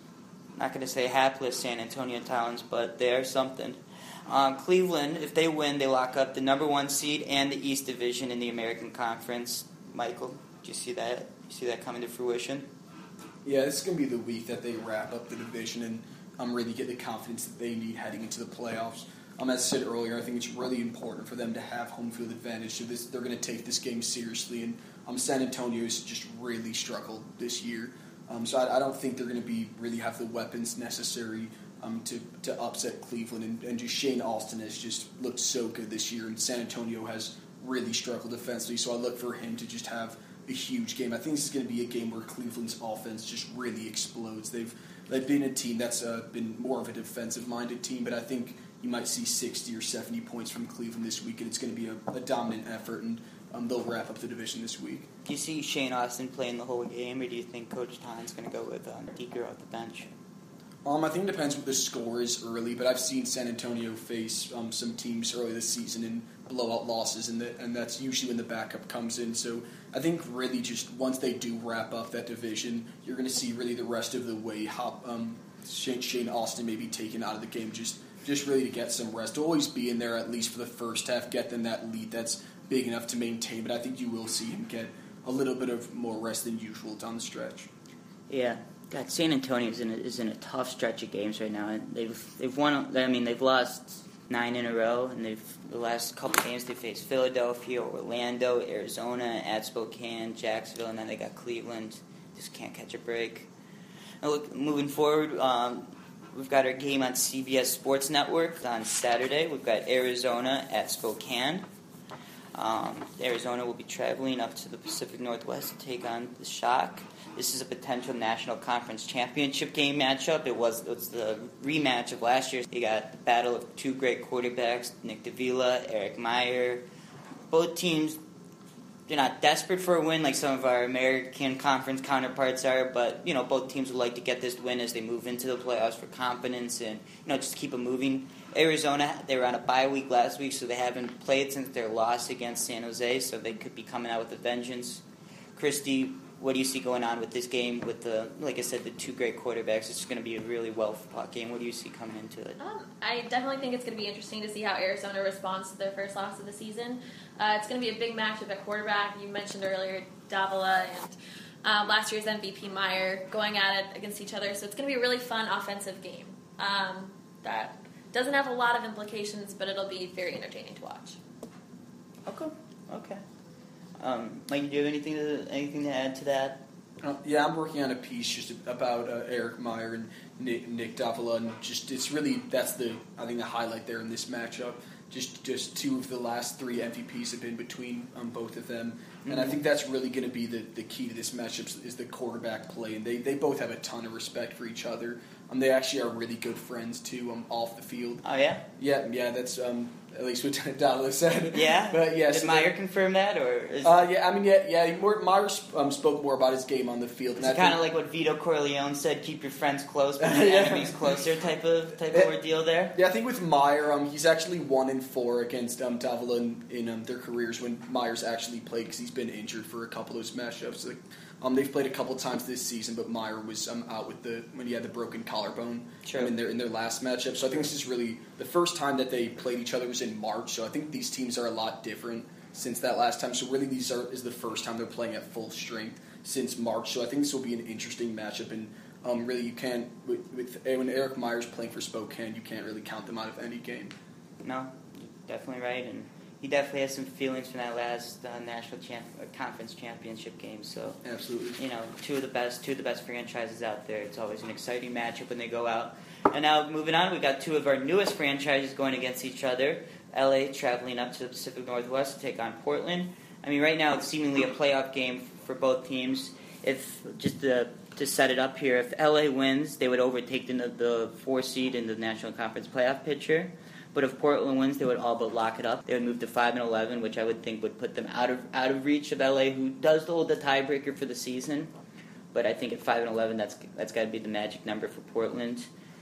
Not going to say hapless San Antonio Talons, but they're something. Um, Cleveland, if they win, they lock up the number one seed and the East Division in the American Conference. Michael, do you see that? You see that coming to fruition? Yeah, this is going to be the week that they wrap up the division and um, really get the confidence that they need heading into the playoffs. Um, as I said earlier, I think it's really important for them to have home field advantage. So this, they're going to take this game seriously, and um, San Antonio's just really struggled this year. Um, so I, I don't think they're going to be really have the weapons necessary um, to to upset Cleveland. And, and just Shane Austin has just looked so good this year, and San Antonio has really struggled defensively. So I look for him to just have a huge game. I think this is going to be a game where Cleveland's offense just really explodes. They've they've been a team that's uh, been more of a defensive-minded team, but I think you might see sixty or seventy points from Cleveland this week, and it's going to be a, a dominant effort, and um, they'll wrap up the division this week. Do you see Shane Austin playing the whole game, or do you think Coach Tann's going to go with um, Deeker off the bench? Um, I think it depends what the score is early, but I've seen San Antonio face um, some teams early this season in blowout losses, and, the, and that's usually when the backup comes in. So I think really just once they do wrap up that division, you're going to see really the rest of the way how um, Shane, Shane Austin may be taken out of the game, just just really to get some rest. To always be in there at least for the first half, get them that lead that's big enough to maintain, but I think you will see him get a little bit of more rest than usual down the stretch. Yeah. God, San Antonio is in a, is in a tough stretch of games right now. They've they've won. I mean, they've lost nine in a row, and they've the last couple games they faced Philadelphia, Orlando, Arizona, at Spokane, Jacksonville, and then they got Cleveland. Just can't catch a break. Now, look, moving forward, um, we've got our game on C B S Sports Network on Saturday. We've got Arizona at Spokane. Um, Arizona will be traveling up to the Pacific Northwest to take on the Shock. This is a potential National Conference Championship game matchup. It was, it was the rematch of last year. You got the battle of two great quarterbacks, Nick Davila, Eric Meyer. Both teams, they're not desperate for a win like some of our American Conference counterparts are, but you know both teams would like to get this win as they move into the playoffs for confidence and you know just keep it moving. Arizona, they were on a bye week last week, so they haven't played since their loss against San Jose, so they could be coming out with a vengeance. Christy, what do you see going on with this game with the, like I said, the two great quarterbacks? It's going to be a really well-fought game. What do you see coming into it? Um, I definitely think it's going to be interesting to see how Arizona responds to their first loss of the season. Uh, it's going to be a big matchup at quarterback. You mentioned earlier Davila and uh, last year's M V P Meyer going at it against each other. So it's going to be a really fun offensive game um, that doesn't have a lot of implications, but it'll be very entertaining to watch. Okay. Okay. Um, Mike, do you have anything to anything to add to that? Uh, yeah, I'm working on a piece just about uh, Eric Meyer and Nick, Nick Davila, and just it's really that's the I think the highlight there in this matchup. Just just two of the last three M V Ps have been between um, both of them, mm-hmm. and I think that's really going to be the, the key to this matchup is the quarterback play, and they, they both have a ton of respect for each other. Um, they actually are really good friends too um, off the field. Oh yeah, yeah, yeah. That's um, at least what Davila said. Yeah, but yeah. Did so Meyer confirm that, or? Is uh, yeah, I mean, yeah, yeah. More, Meyer um, spoke more about his game on the field. It's kind of like what Vito Corleone said: "Keep your friends close, but your yeah. enemies closer." Type of type of ordeal there. Yeah, I think with Meyer, um, he's actually one in four against um, Davila in, in um, their careers when Meyer's actually played because he's been injured for a couple of those matchups. Like, um, they've played a couple times this season, but Meyer was um, out with the when he had the broken collarbone um, in their in their last matchup. So I think this is really the first time that they played each other was in March. So I think these teams are a lot different since that last time. So really, these are is the first time they're playing at full strength since March. So I think this will be an interesting matchup, and um, really you can't with, with when Eric Meyer's playing for Spokane, you can't really count them out of any game. No, definitely right, and he definitely has some feelings from that last uh, national champ- uh, conference championship game. So absolutely, you know, two of the best, two of the best franchises out there. It's always an exciting matchup when they go out. And now moving on, we've got two of our newest franchises going against each other. L A traveling up to the Pacific Northwest to take on Portland. I mean, right now it's seemingly a playoff game for both teams. If just to, to set it up here, if L A wins, they would overtake the, the four seed in the National Conference playoff picture. But if Portland wins, they would all but lock it up. They would move to five and eleven, which I would think would put them out of out of reach of L A, who does hold the tiebreaker for the season. But I think at five and eleven, that's that's got to be the magic number for Portland.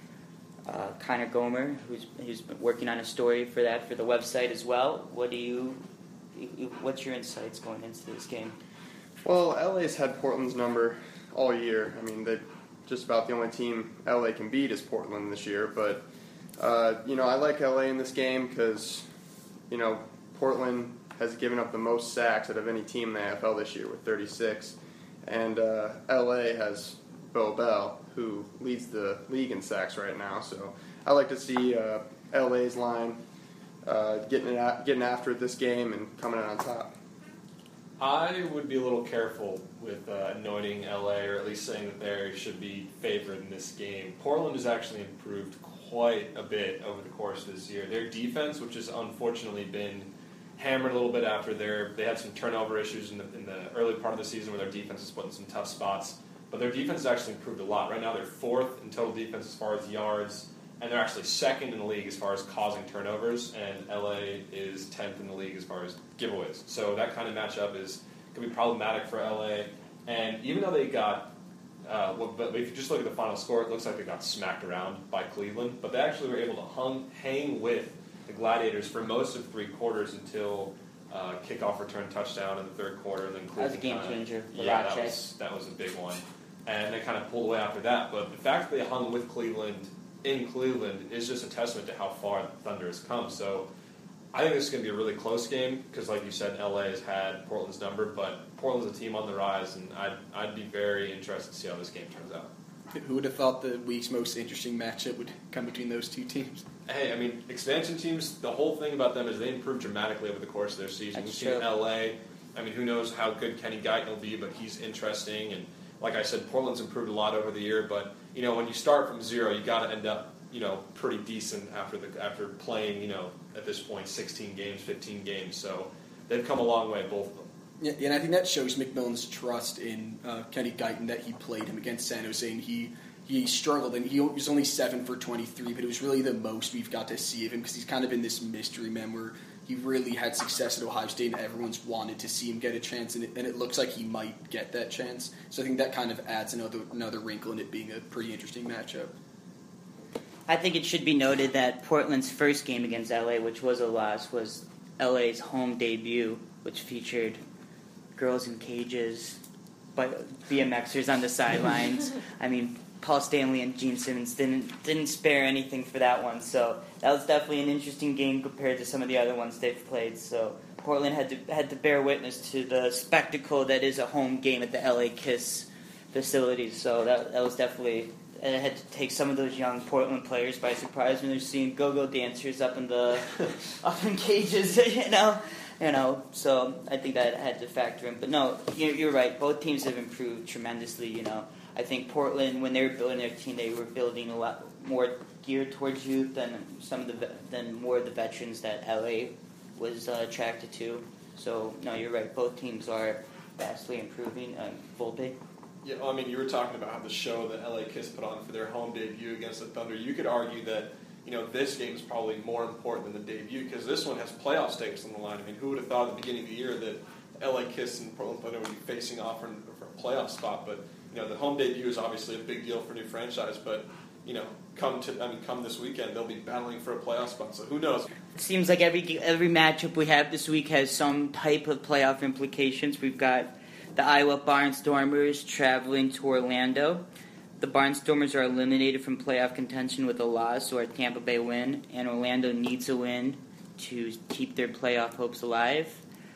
Uh, Connor Gomer, who's who's been working on a story for that for the website as well. What do you? What's your insights going into this game? Well, L A's had Portland's number all year. I mean, they just about the only team L A can beat is Portland this year, but. Uh, you know, I like L A in this game because, you know, Portland has given up the most sacks out of any team in the A F L this year with thirty-six. And uh, L A has Bo Bell, who leads the league in sacks right now. So I like to see uh, L A's line uh, getting, it at, getting after it this game and coming out on top. I would be a little careful with uh, anointing L A, or at least saying that they should be favored in this game. Portland has actually improved quite a bit over the course of this year. Their defense, which has unfortunately been hammered a little bit after their they had some turnover issues in the, in the early part of the season where their defense was put in some tough spots. But their defense has actually improved a lot. Right now they're fourth in total defense as far as yards, and they're actually second in the league as far as causing turnovers, and L A is tenth in the league as far as giveaways. So that kind of matchup is going to be problematic for L A. And even though they got Uh, well, but if you just look at the final score, it looks like they got smacked around by Cleveland. But they actually were able to hung, hang with the Gladiators for most of three quarters until uh, kickoff return touchdown in the third quarter. And then Cleveland that was a game kinda, changer. Yeah, that was, that was a big one. And they kind of pulled away after that. But the fact that they hung with Cleveland in Cleveland is just a testament to how far the Thunder has come. So I think this is going to be a really close game because, like you said, L A has had Portland's number, but Portland's a team on the rise, and I'd, I'd be very interested to see how this game turns out. Who would have thought the week's most interesting matchup would come between those two teams? Hey, I mean, expansion teams, the whole thing about them is they improve dramatically over the course of their season. That's We've seen true. L A. I mean, who knows how good Kenny Guyton will be, but he's interesting. And like I said, Portland's improved a lot over the year, but, you know, when you start from zero, you got to end up, you know, pretty decent after the after playing, you know, at this point, sixteen games, fifteen games. So they've come a long way, both of them. Yeah, and I think that shows McMillan's trust in uh, Kenny Guyton that he played him against San Jose, and he he struggled, and he was only seven for twenty-three, but it was really the most we've got to see of him because he's kind of been this mystery man where he really had success at Ohio State, and everyone's wanted to see him get a chance, and it, and it looks like he might get that chance. So I think that kind of adds another another wrinkle in it being a pretty interesting matchup. I think it should be noted that Portland's first game against L A, which was a loss, was L A's home debut, which featured girls in cages, but B M Xers on the sidelines. I mean, Paul Stanley and Gene Simmons didn't didn't spare anything for that one. So that was definitely an interesting game compared to some of the other ones they've played. So Portland had to had to bear witness to the spectacle that is a home game at the L A Kiss facilities. So that that was definitely it had to take some of those young Portland players by surprise when they're seeing go-go dancers up in the up in cages, you know, you know. So I think that had to factor in. But no, you're, you're right. Both teams have improved tremendously. You know, I think Portland, when they were building their team, they were building a lot more geared towards youth than some of the than more of the veterans that L A was uh, attracted to. So no, you're right. Both teams are vastly improving. Uh, Volpe. Yeah, well, I mean, you were talking about how the show that L A Kiss put on for their home debut against the Thunder. You could argue that, you know, this game is probably more important than the debut because this one has playoff stakes on the line. I mean, who would have thought at the beginning of the year that L A Kiss and Portland Thunder would be facing off for, for a playoff spot? But, you know, the home debut is obviously a big deal for a new franchise. But, you know, come to I mean, come this weekend, they'll be battling for a playoff spot. So who knows? It seems like every every matchup we have this week has some type of playoff implications. We've got the Iowa Barnstormers traveling to Orlando. The Barnstormers are eliminated from playoff contention with a loss or a Tampa Bay win, and Orlando needs a win to keep their playoff hopes alive.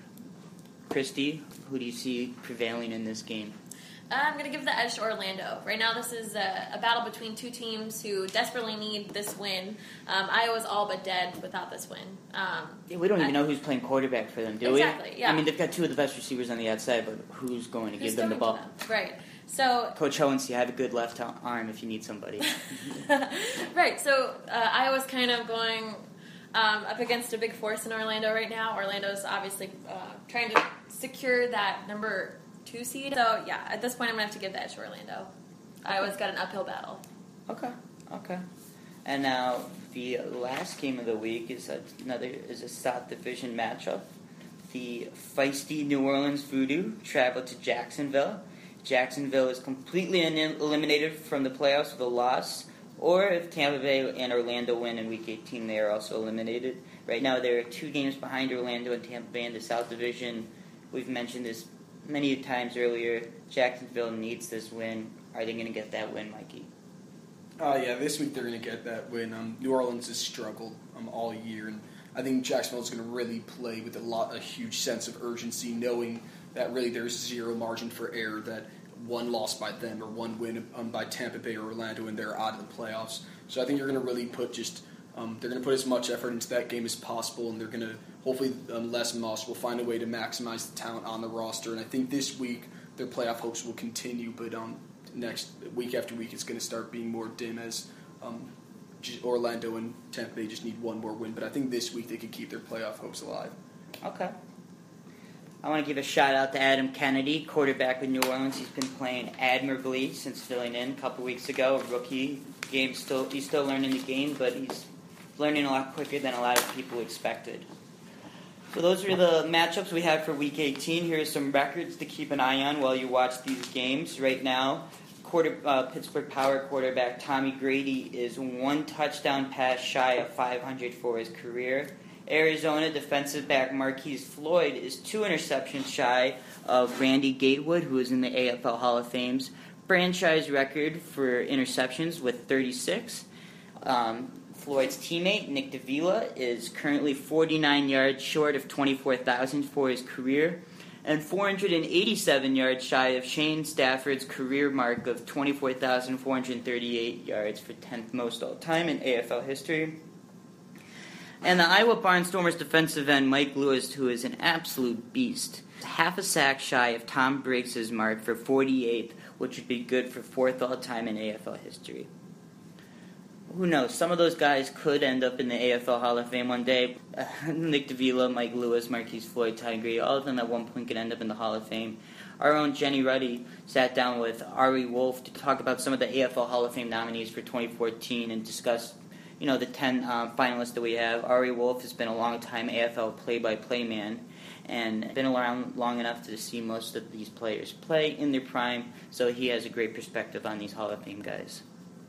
Christy, who do you see prevailing in this game? I'm going to give the edge to Orlando. Right now, this is a, a battle between two teams who desperately need this win. Um, Iowa's all but dead without this win. Um, yeah, we don't even I, know who's playing quarterback for them, do exactly, we? Yeah. I mean, they've got two of the best receivers on the outside, but who's going to who's give them the ball? Them? Right. So Coach Hohensee, have a good left arm if you need somebody. Right. So uh, Iowa's kind of going um, up against a big force in Orlando right now. Orlando's obviously uh, trying to secure that number two seed. So, yeah, at this point, I'm going to have to give the edge to Orlando. Iowa's got an uphill battle. Okay, okay. And now the last game of the week is another is a South Division matchup. The feisty New Orleans Voodoo travel to Jacksonville. Jacksonville is completely eliminated from the playoffs with a loss, or if Tampa Bay and Orlando win in Week eighteen, they are also eliminated. Right now, there are two games behind Orlando and Tampa Bay in the South Division. We've mentioned this many times earlier. Jacksonville needs this win. Are they going to get that win, Mikey? Uh, yeah, this week they're going to get that win. Um, New Orleans has struggled um, all year, and I think Jacksonville is going to really play with a lot, a huge sense of urgency, knowing that really there's zero margin for error, that one loss by them or one win um, by Tampa Bay or Orlando and they're out of the playoffs. So I think you're going to really put just um, they're going to put as much effort into that game as possible, and they're going to hopefully um, Les Moss will find a way to maximize the talent on the roster. And I think this week their playoff hopes will continue, but um, next week after week it's going to start being more dim as um, Orlando and Tampa Bay just need one more win. But I think this week they could keep their playoff hopes alive. Okay. I want to give a shout-out to Adam Kennedy, quarterback with New Orleans. He's been playing admirably since filling in a couple weeks ago. A rookie game, still he's still learning the game, but he's learning a lot quicker than a lot of people expected. So those are the matchups we have for Week eighteen. Here are some records to keep an eye on while you watch these games. Right now, quarter, uh, Pittsburgh Power quarterback Tommy Grady is one touchdown pass shy of five hundred for his career. Arizona defensive back Marquise Floyd is two interceptions shy of Randy Gatewood, who is in the A F L Hall of Fame's franchise record for interceptions with thirty-six. Um, Floyd's teammate, Nick Davila, is currently forty-nine yards short of twenty-four thousand for his career, and four hundred eighty-seven yards shy of Shane Stafford's career mark of twenty-four thousand four hundred thirty-eight yards for tenth most all-time in A F L history. And the Iowa Barnstormers defensive end, Mike Lewis, who is an absolute beast, half a sack shy of Tom Briggs' mark for forty-eighth, which would be good for fourth all-time in A F L history. Who knows? Some of those guys could end up in the A F L Hall of Fame one day. Uh, Nick Davila, Mike Lewis, Marquise Floyd, Ty Grady, all of them at one point could end up in the Hall of Fame. Our own Jenny Ruddy sat down with Ari Wolf to talk about some of the A F L Hall of Fame nominees for twenty fourteen and discuss, you know, the ten uh, finalists that we have. Ari Wolf has been a long-time A F L play-by-play man and been around long enough to see most of these players play in their prime, so he has a great perspective on these Hall of Fame guys.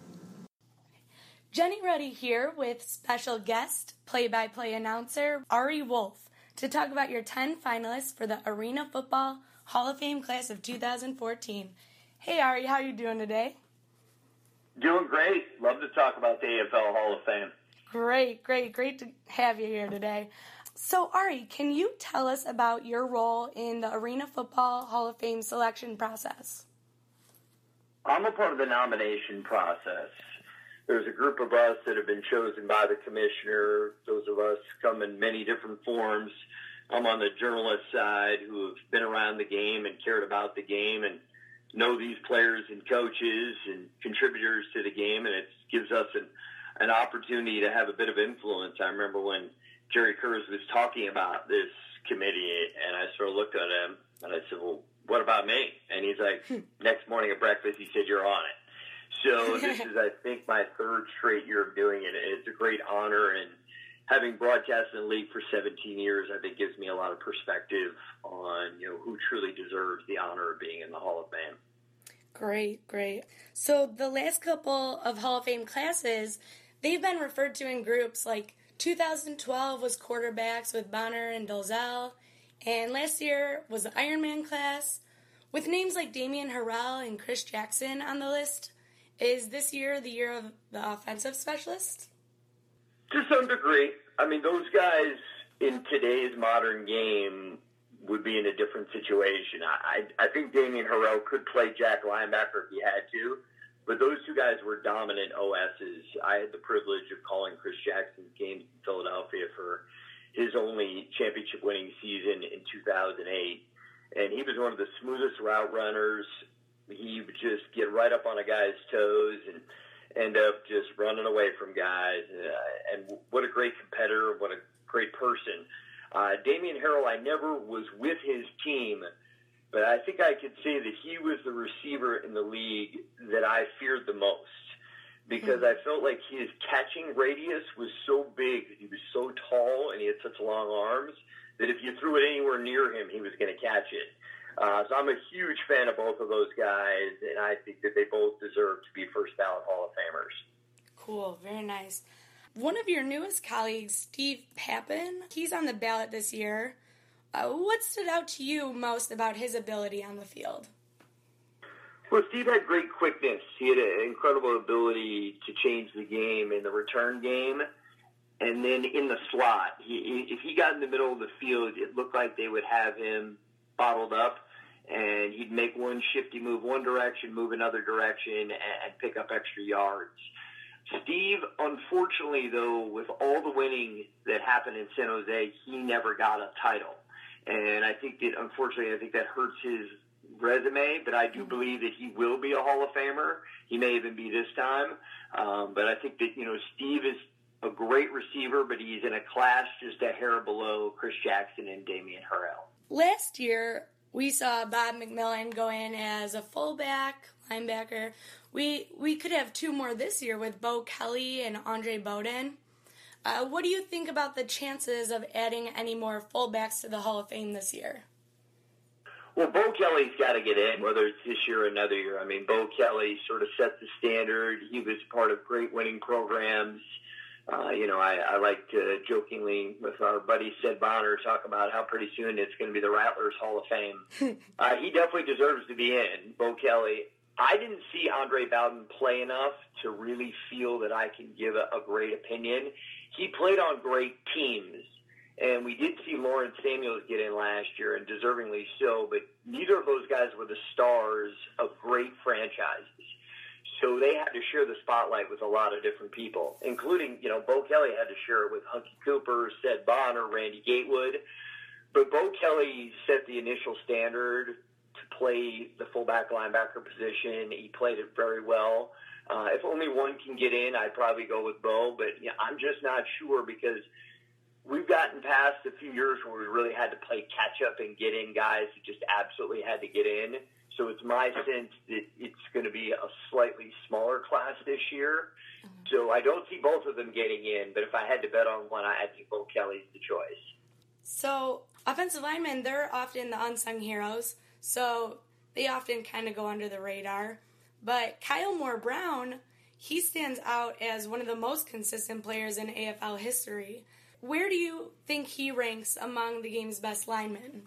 Jenny Ruddy here with special guest, play-by-play announcer Ari Wolf, to talk about your ten finalists for the Arena Football Hall of Fame class of two thousand fourteen. Hey Ari, how are you doing today? Doing great. Love to talk about the A F L Hall of Fame. Great, great, great to have you here today. So Ari, can you tell us about your role in the Arena Football Hall of Fame selection process? I'm a part of the nomination process. There's a group of us that have been chosen by the commissioner. Those of us come in many different forms. I'm on the journalist side who have been around the game and cared about the game and know these players and coaches and contributors to the game, and it gives us an, an opportunity to have a bit of influence. I remember when Jerry Kurz was talking about this committee, and I sort of looked at him, and I said, well, what about me? And he's like, next morning at breakfast, he said, you're on it. So this is, I think, my third straight year of doing it. It's a great honor, and having broadcast in the league for seventeen years, I think gives me a lot of perspective on, you know, who truly deserves the honor of being in the Hall of Fame. Great, great. So the last couple of Hall of Fame classes, they've been referred to in groups like two thousand twelve was quarterbacks with Bonner and Dalzell, and last year was the Ironman class. With names like Damian Harrell and Chris Jackson on the list, is this year the year of the offensive specialist? To some degree. I mean, those guys in today's modern game would be in a different situation. I, I think Damian Harrell could play jack linebacker if he had to, but those two guys were dominant O S's. I had the privilege of calling Chris Jackson's games in Philadelphia for his only championship-winning season in two thousand eight, and he was one of the smoothest route runners. He would just get right up on a guy's toes and end up just running away from guys. Uh, and what a great competitor, what a great person. Uh, Damian Harrell, I never was with his team, but I think I could say that he was the receiver in the league that I feared the most because I felt like his catching radius was so big, he was so tall, and he had such long arms that if you threw it anywhere near him, he was going to catch it. Uh, so I'm a huge fan of both of those guys, and I think that they both deserve to be first ballot Hall of Famers. Cool, very nice. One of your newest colleagues, Steve Pappen, he's on the ballot this year. Uh, what stood out to you most about his ability on the field? Well, Steve had great quickness. He had an incredible ability to change the game in the return game. And then in the slot, he, if he got in the middle of the field, it looked like they would have him bottled up, and he'd make one shifty move one direction, move another direction, and pick up extra yards. Steve, unfortunately, though, with all the winning that happened in San Jose, he never got a title. And I think that, unfortunately, I think that hurts his resume, but I do believe that he will be a Hall of Famer. He may even be this time. Um, but I think that, you know, Steve is a great receiver, but he's in a class just a hair below Chris Jackson and Damian Harrell. Last year, we saw Bob McMillan go in as a fullback, linebacker. We we could have two more this year with Bo Kelly and Andre Bowden. Uh, what do you think about the chances of adding any more fullbacks to the Hall of Fame this year? Well, Bo Kelly's got to get in, whether it's this year or another year. I mean, Bo Kelly sort of set the standard. He was part of great winning programs. Uh, you know, I, I like to jokingly with our buddy Sid Bonner talk about how pretty soon it's going to be the Rattlers Hall of Fame. uh, he definitely deserves to be in, Bo Kelly. I didn't see Andre Bowden play enough to really feel that I can give a, a great opinion. He played on great teams, and we did see Lawrence Samuels get in last year, and deservingly so, but neither of those guys were the stars of great franchises. So they had to share the spotlight with a lot of different people, including, you know, Bo Kelly had to share it with Hunky Cooper, Sid Bonner, Randy Gatewood. But Bo Kelly set the initial standard to play the fullback linebacker position. He played it very well. Uh, if only one can get in, I'd probably go with Bo. But you know, I'm just not sure because we've gotten past a few years where we really had to play catch-up and get in guys who just absolutely had to get in. So it's my sense that it's going to be a slightly smaller class this year. So I don't see both of them getting in, but if I had to bet on one, I think Bo Kelly's the choice. So offensive linemen, they're often the unsung heroes, so they often kind of go under the radar. But Kyle Moore-Brown, he stands out as one of the most consistent players in A F L history. Where do you think he ranks among the game's best linemen?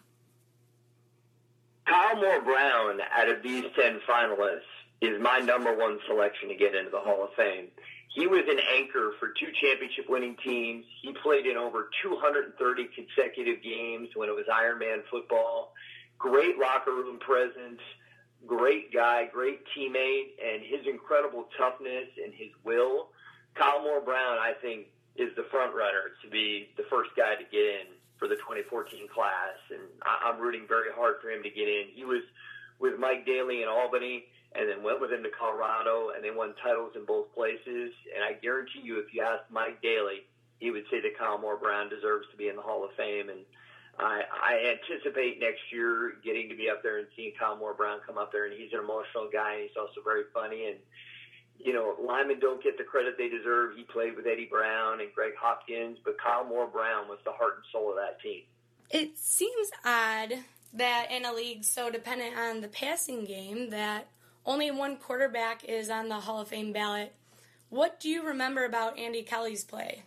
Kyle Moore-Brown, out of these ten finalists, is my number one selection to get into the Hall of Fame. He was an anchor for two championship-winning teams. He played in over two hundred thirty consecutive games when it was Ironman football. Great locker room presence, great guy, great teammate, and his incredible toughness and his will. Kyle Moore Brown, I think, is the front runner to be the first guy to get in for the twenty fourteen class, and I'm rooting very hard for him to get in. He was with Mike Daly in Albany, and then went with him to Colorado, and they won titles in both places. And I guarantee you, if you asked Mike Daly, he would say that Kyle Moore Brown deserves to be in the Hall of Fame. And I, I anticipate next year getting to be up there and seeing Kyle Moore Brown come up there. And he's an emotional guy, and he's also very funny. And you know, linemen don't get the credit they deserve. He played with Eddie Brown and Greg Hopkins, but Kyle Moore Brown was the heart and soul of that team. It seems odd that in a league so dependent on the passing game that only one quarterback is on the Hall of Fame ballot. What do you remember about Andy Kelly's play?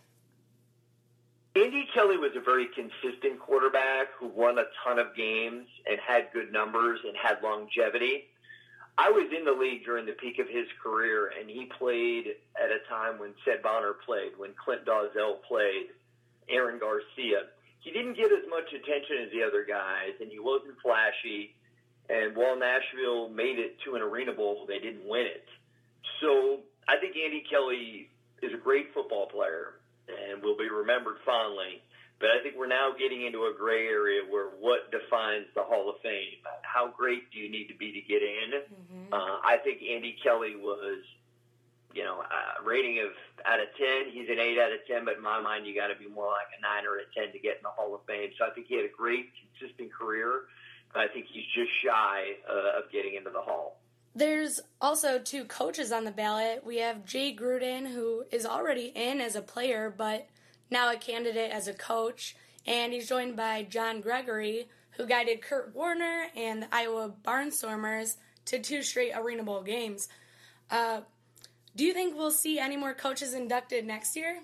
Andy Kelly was a very consistent quarterback who won a ton of games and had good numbers and had longevity. I was in the league during the peak of his career, and he played at a time when Sed Bonner played, when Clint Dawzell played, Aaron Garcia. He didn't get as much attention as the other guys, and he wasn't flashy. And while Nashville made it to an Arena Bowl, they didn't win it. So I think Andy Kelly is a great football player and will be remembered fondly. But I think we're now getting into a gray area where what defines the Hall of Fame? How great do you need to be to get in? Mm-hmm. Uh, I think Andy Kelly was, you know, a rating of out of ten. He's an eight out of ten, but in my mind, you got to be more like a nine or a ten to get in the Hall of Fame. So I think he had a great, consistent career. But I think he's just shy uh, of getting into the Hall. There's also two coaches on the ballot. We have Jay Gruden, who is already in as a player, but now a candidate as a coach, and he's joined by John Gregory, who guided Kurt Warner and the Iowa Barnstormers to two straight Arena Bowl games. Uh, do you think we'll see any more coaches inducted next year?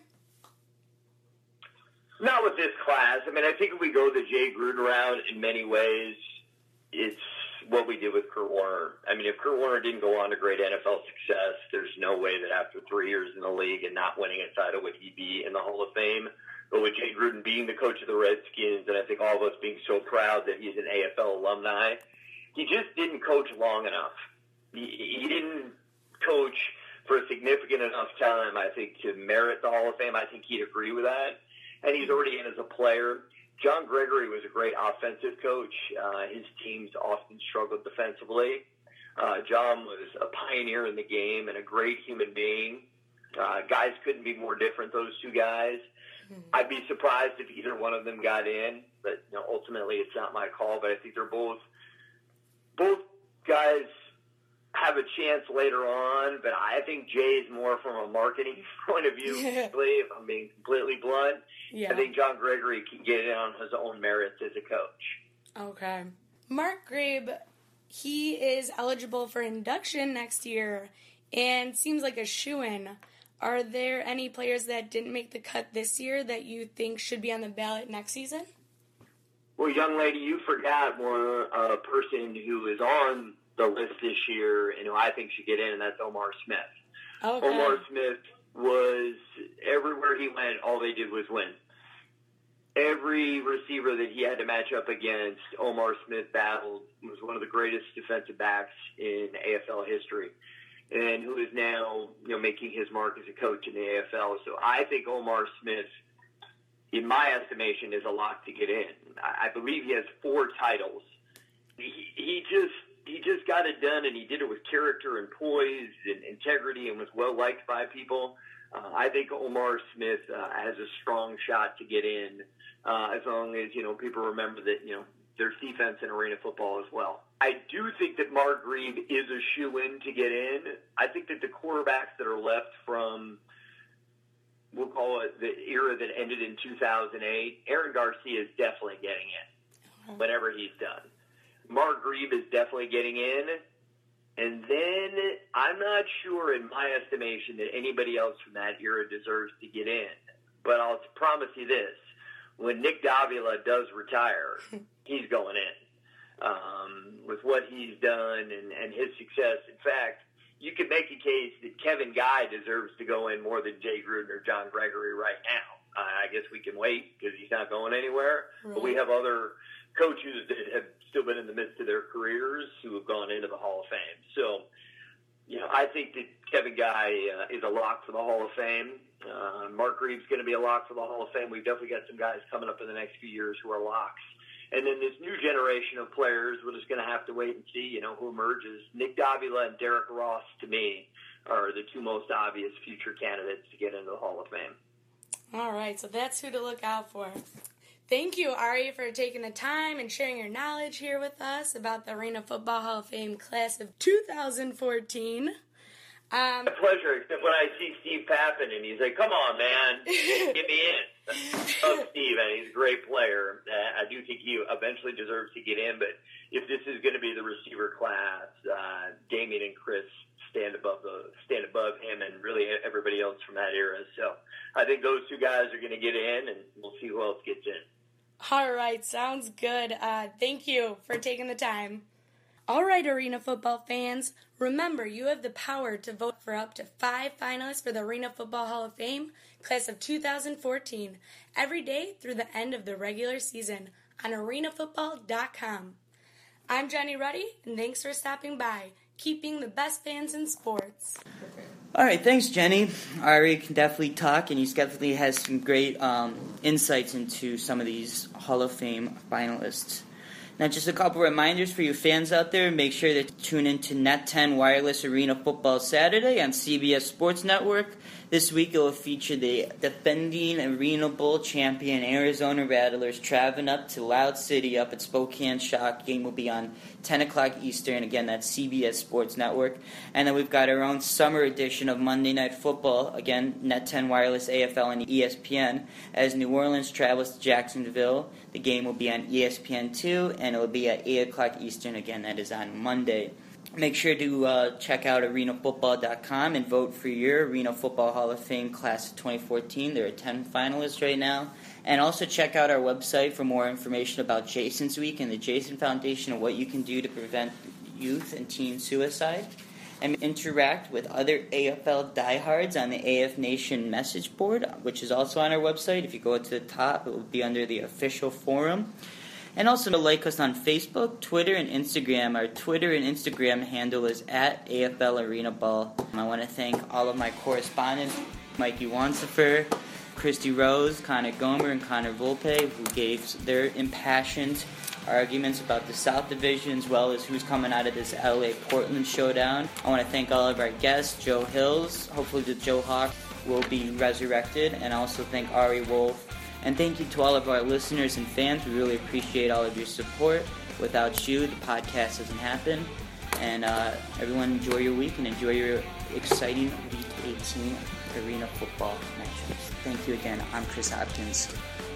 Not with this class. I mean, I think if we go the Jay Gruden route in many ways, it's what we did with Kurt Warner. I mean, if Kurt Warner didn't go on to great N F L success, there's no way that after three years in the league and not winning a title would he be in the Hall of Fame. But with Jay Gruden being the coach of the Redskins, and I think all of us being so proud that he's an A F L alumni, he just didn't coach long enough. He, he didn't coach for a significant enough time, I think, to merit the Hall of Fame. I think he'd agree with that. And he's already in as a player. John Gregory was a great offensive coach. Uh, his teams often struggled defensively. Uh, John was a pioneer in the game and a great human being. Uh, guys couldn't be more different, those two guys. Mm-hmm. I'd be surprised if either one of them got in, but you know, ultimately it's not my call. But I think they're both both guys have a chance later on, but I think Jay's more from a marketing point of view, if I'm being completely blunt. Yeah. I think John Gregory can get in on his own merits as a coach. Okay. Mark Grabe, he is eligible for induction next year and seems like a shoo-in. Are there any players that didn't make the cut this year that you think should be on the ballot next season? Well, young lady, you forgot one uh, person who is on the list this year and who I think should get in, and that's Omar Smith. Okay. Omar Smith was, everywhere he went, all they did was win. Every receiver that he had to match up against, Omar Smith battled, was one of the greatest defensive backs in A F L history, and who is now, you know, making his mark as a coach in the A F L. So I think Omar Smith, in my estimation, is a lock to get in. I believe he has four titles. He, he just he just got it done, and he did it with character and poise and integrity and was well-liked by people. Uh, I think Omar Smith uh, has a strong shot to get in uh, as long as, you know, people remember that, you know, there's defense in arena football as well. I do think that Mark Grebe is a shoo-in to get in. I think that the quarterbacks that are left from, we'll call it the era that ended in two thousand eight, Aaron Garcia is definitely getting in whenever he's done. Mark Grebe is definitely getting in. And then I'm not sure, in my estimation, that anybody else from that era deserves to get in. But I'll promise you this. When Nick Davila does retire, he's going in. Um, with what he's done and, and his success. In fact, you could make a case that Kevin Guy deserves to go in more than Jay Gruden or John Gregory right now. Uh, I guess we can wait because he's not going anywhere. Right. But we have other coaches that have still been in the midst of their careers who have gone into the Hall of Fame. So, you know, I think that Kevin Guy uh, is a lock for the Hall of Fame. Uh, Mark Reed's going to be a lock for the Hall of Fame. We've definitely got some guys coming up in the next few years who are locks. And then this new generation of players, we're just going to have to wait and see, you know, who emerges. Nick Davila and Derek Ross, to me, are the two most obvious future candidates to get into the Hall of Fame. All right, so that's who to look out for. Thank you, Ari, for taking the time and sharing your knowledge here with us about the Arena Football Hall of Fame class of two thousand fourteen. Um, a pleasure, except when I see Steve Pappen and he's like, come on, man, get me in. I love Steve, and he's a great player. Uh, I do think he eventually deserves to get in, but if this is going to be the receiver class, uh, Damien and Chris stand above the stand above him and really everybody else from that era. So I think those two guys are going to get in, and we'll see who else gets in. All right, sounds good. Uh, thank you for taking the time. All right, Arena Football fans, remember you have the power to vote for up to five finalists for the Arena Football Hall of Fame, class of two thousand fourteen, every day through the end of the regular season on arena football dot com. I'm Jenny Ruddy, and thanks for stopping by, keeping the best fans in sports. All right, thanks, Jenny. Ari can definitely talk, and he definitely has some great um, insights into some of these Hall of Fame finalists. Now, just a couple reminders for you fans out there. Make sure to tune in to Net ten Wireless Arena Football Saturday on C B S Sports Network. This week it will feature the defending Arena Bowl champion Arizona Rattlers traveling up to Loud City up at Spokane Shock. Game will be on ten o'clock Eastern. Again, that's C B S Sports Network. And then we've got our own summer edition of Monday Night Football. Again, Net ten Wireless, A F L, and E S P N. As New Orleans travels to Jacksonville, the game will be on E S P N two, and it will be at eight o'clock Eastern. Again, that is on Monday. Make sure to uh, check out arena football dot com and vote for your Arena Football Hall of Fame class of twenty fourteen. There are ten finalists right now. And also check out our website for more information about Jason's Week and the Jason Foundation and what you can do to prevent youth and teen suicide. And interact with other A F L diehards on the A F Nation message board, which is also on our website. If you go to the top, it will be under the official forum. And also like us on Facebook, Twitter, and Instagram. Our Twitter and Instagram handle is at A F L Arena Ball. I want to thank all of my correspondents, Mikey Wansifer, Christy Rose, Connor Gomer, and Connor Volpe, who gave their impassioned arguments about the South Division as well as who's coming out of this L A-Portland showdown. I want to thank all of our guests, Joe Hills, hopefully the Joe Hawk will be resurrected, and also thank Ari Wolf. And thank you to all of our listeners and fans. We really appreciate all of your support. Without you, the podcast doesn't happen. And uh, everyone enjoy your week and enjoy your exciting Week eighteen Arena Football matchups. Thank you again. I'm Chris Hopkins.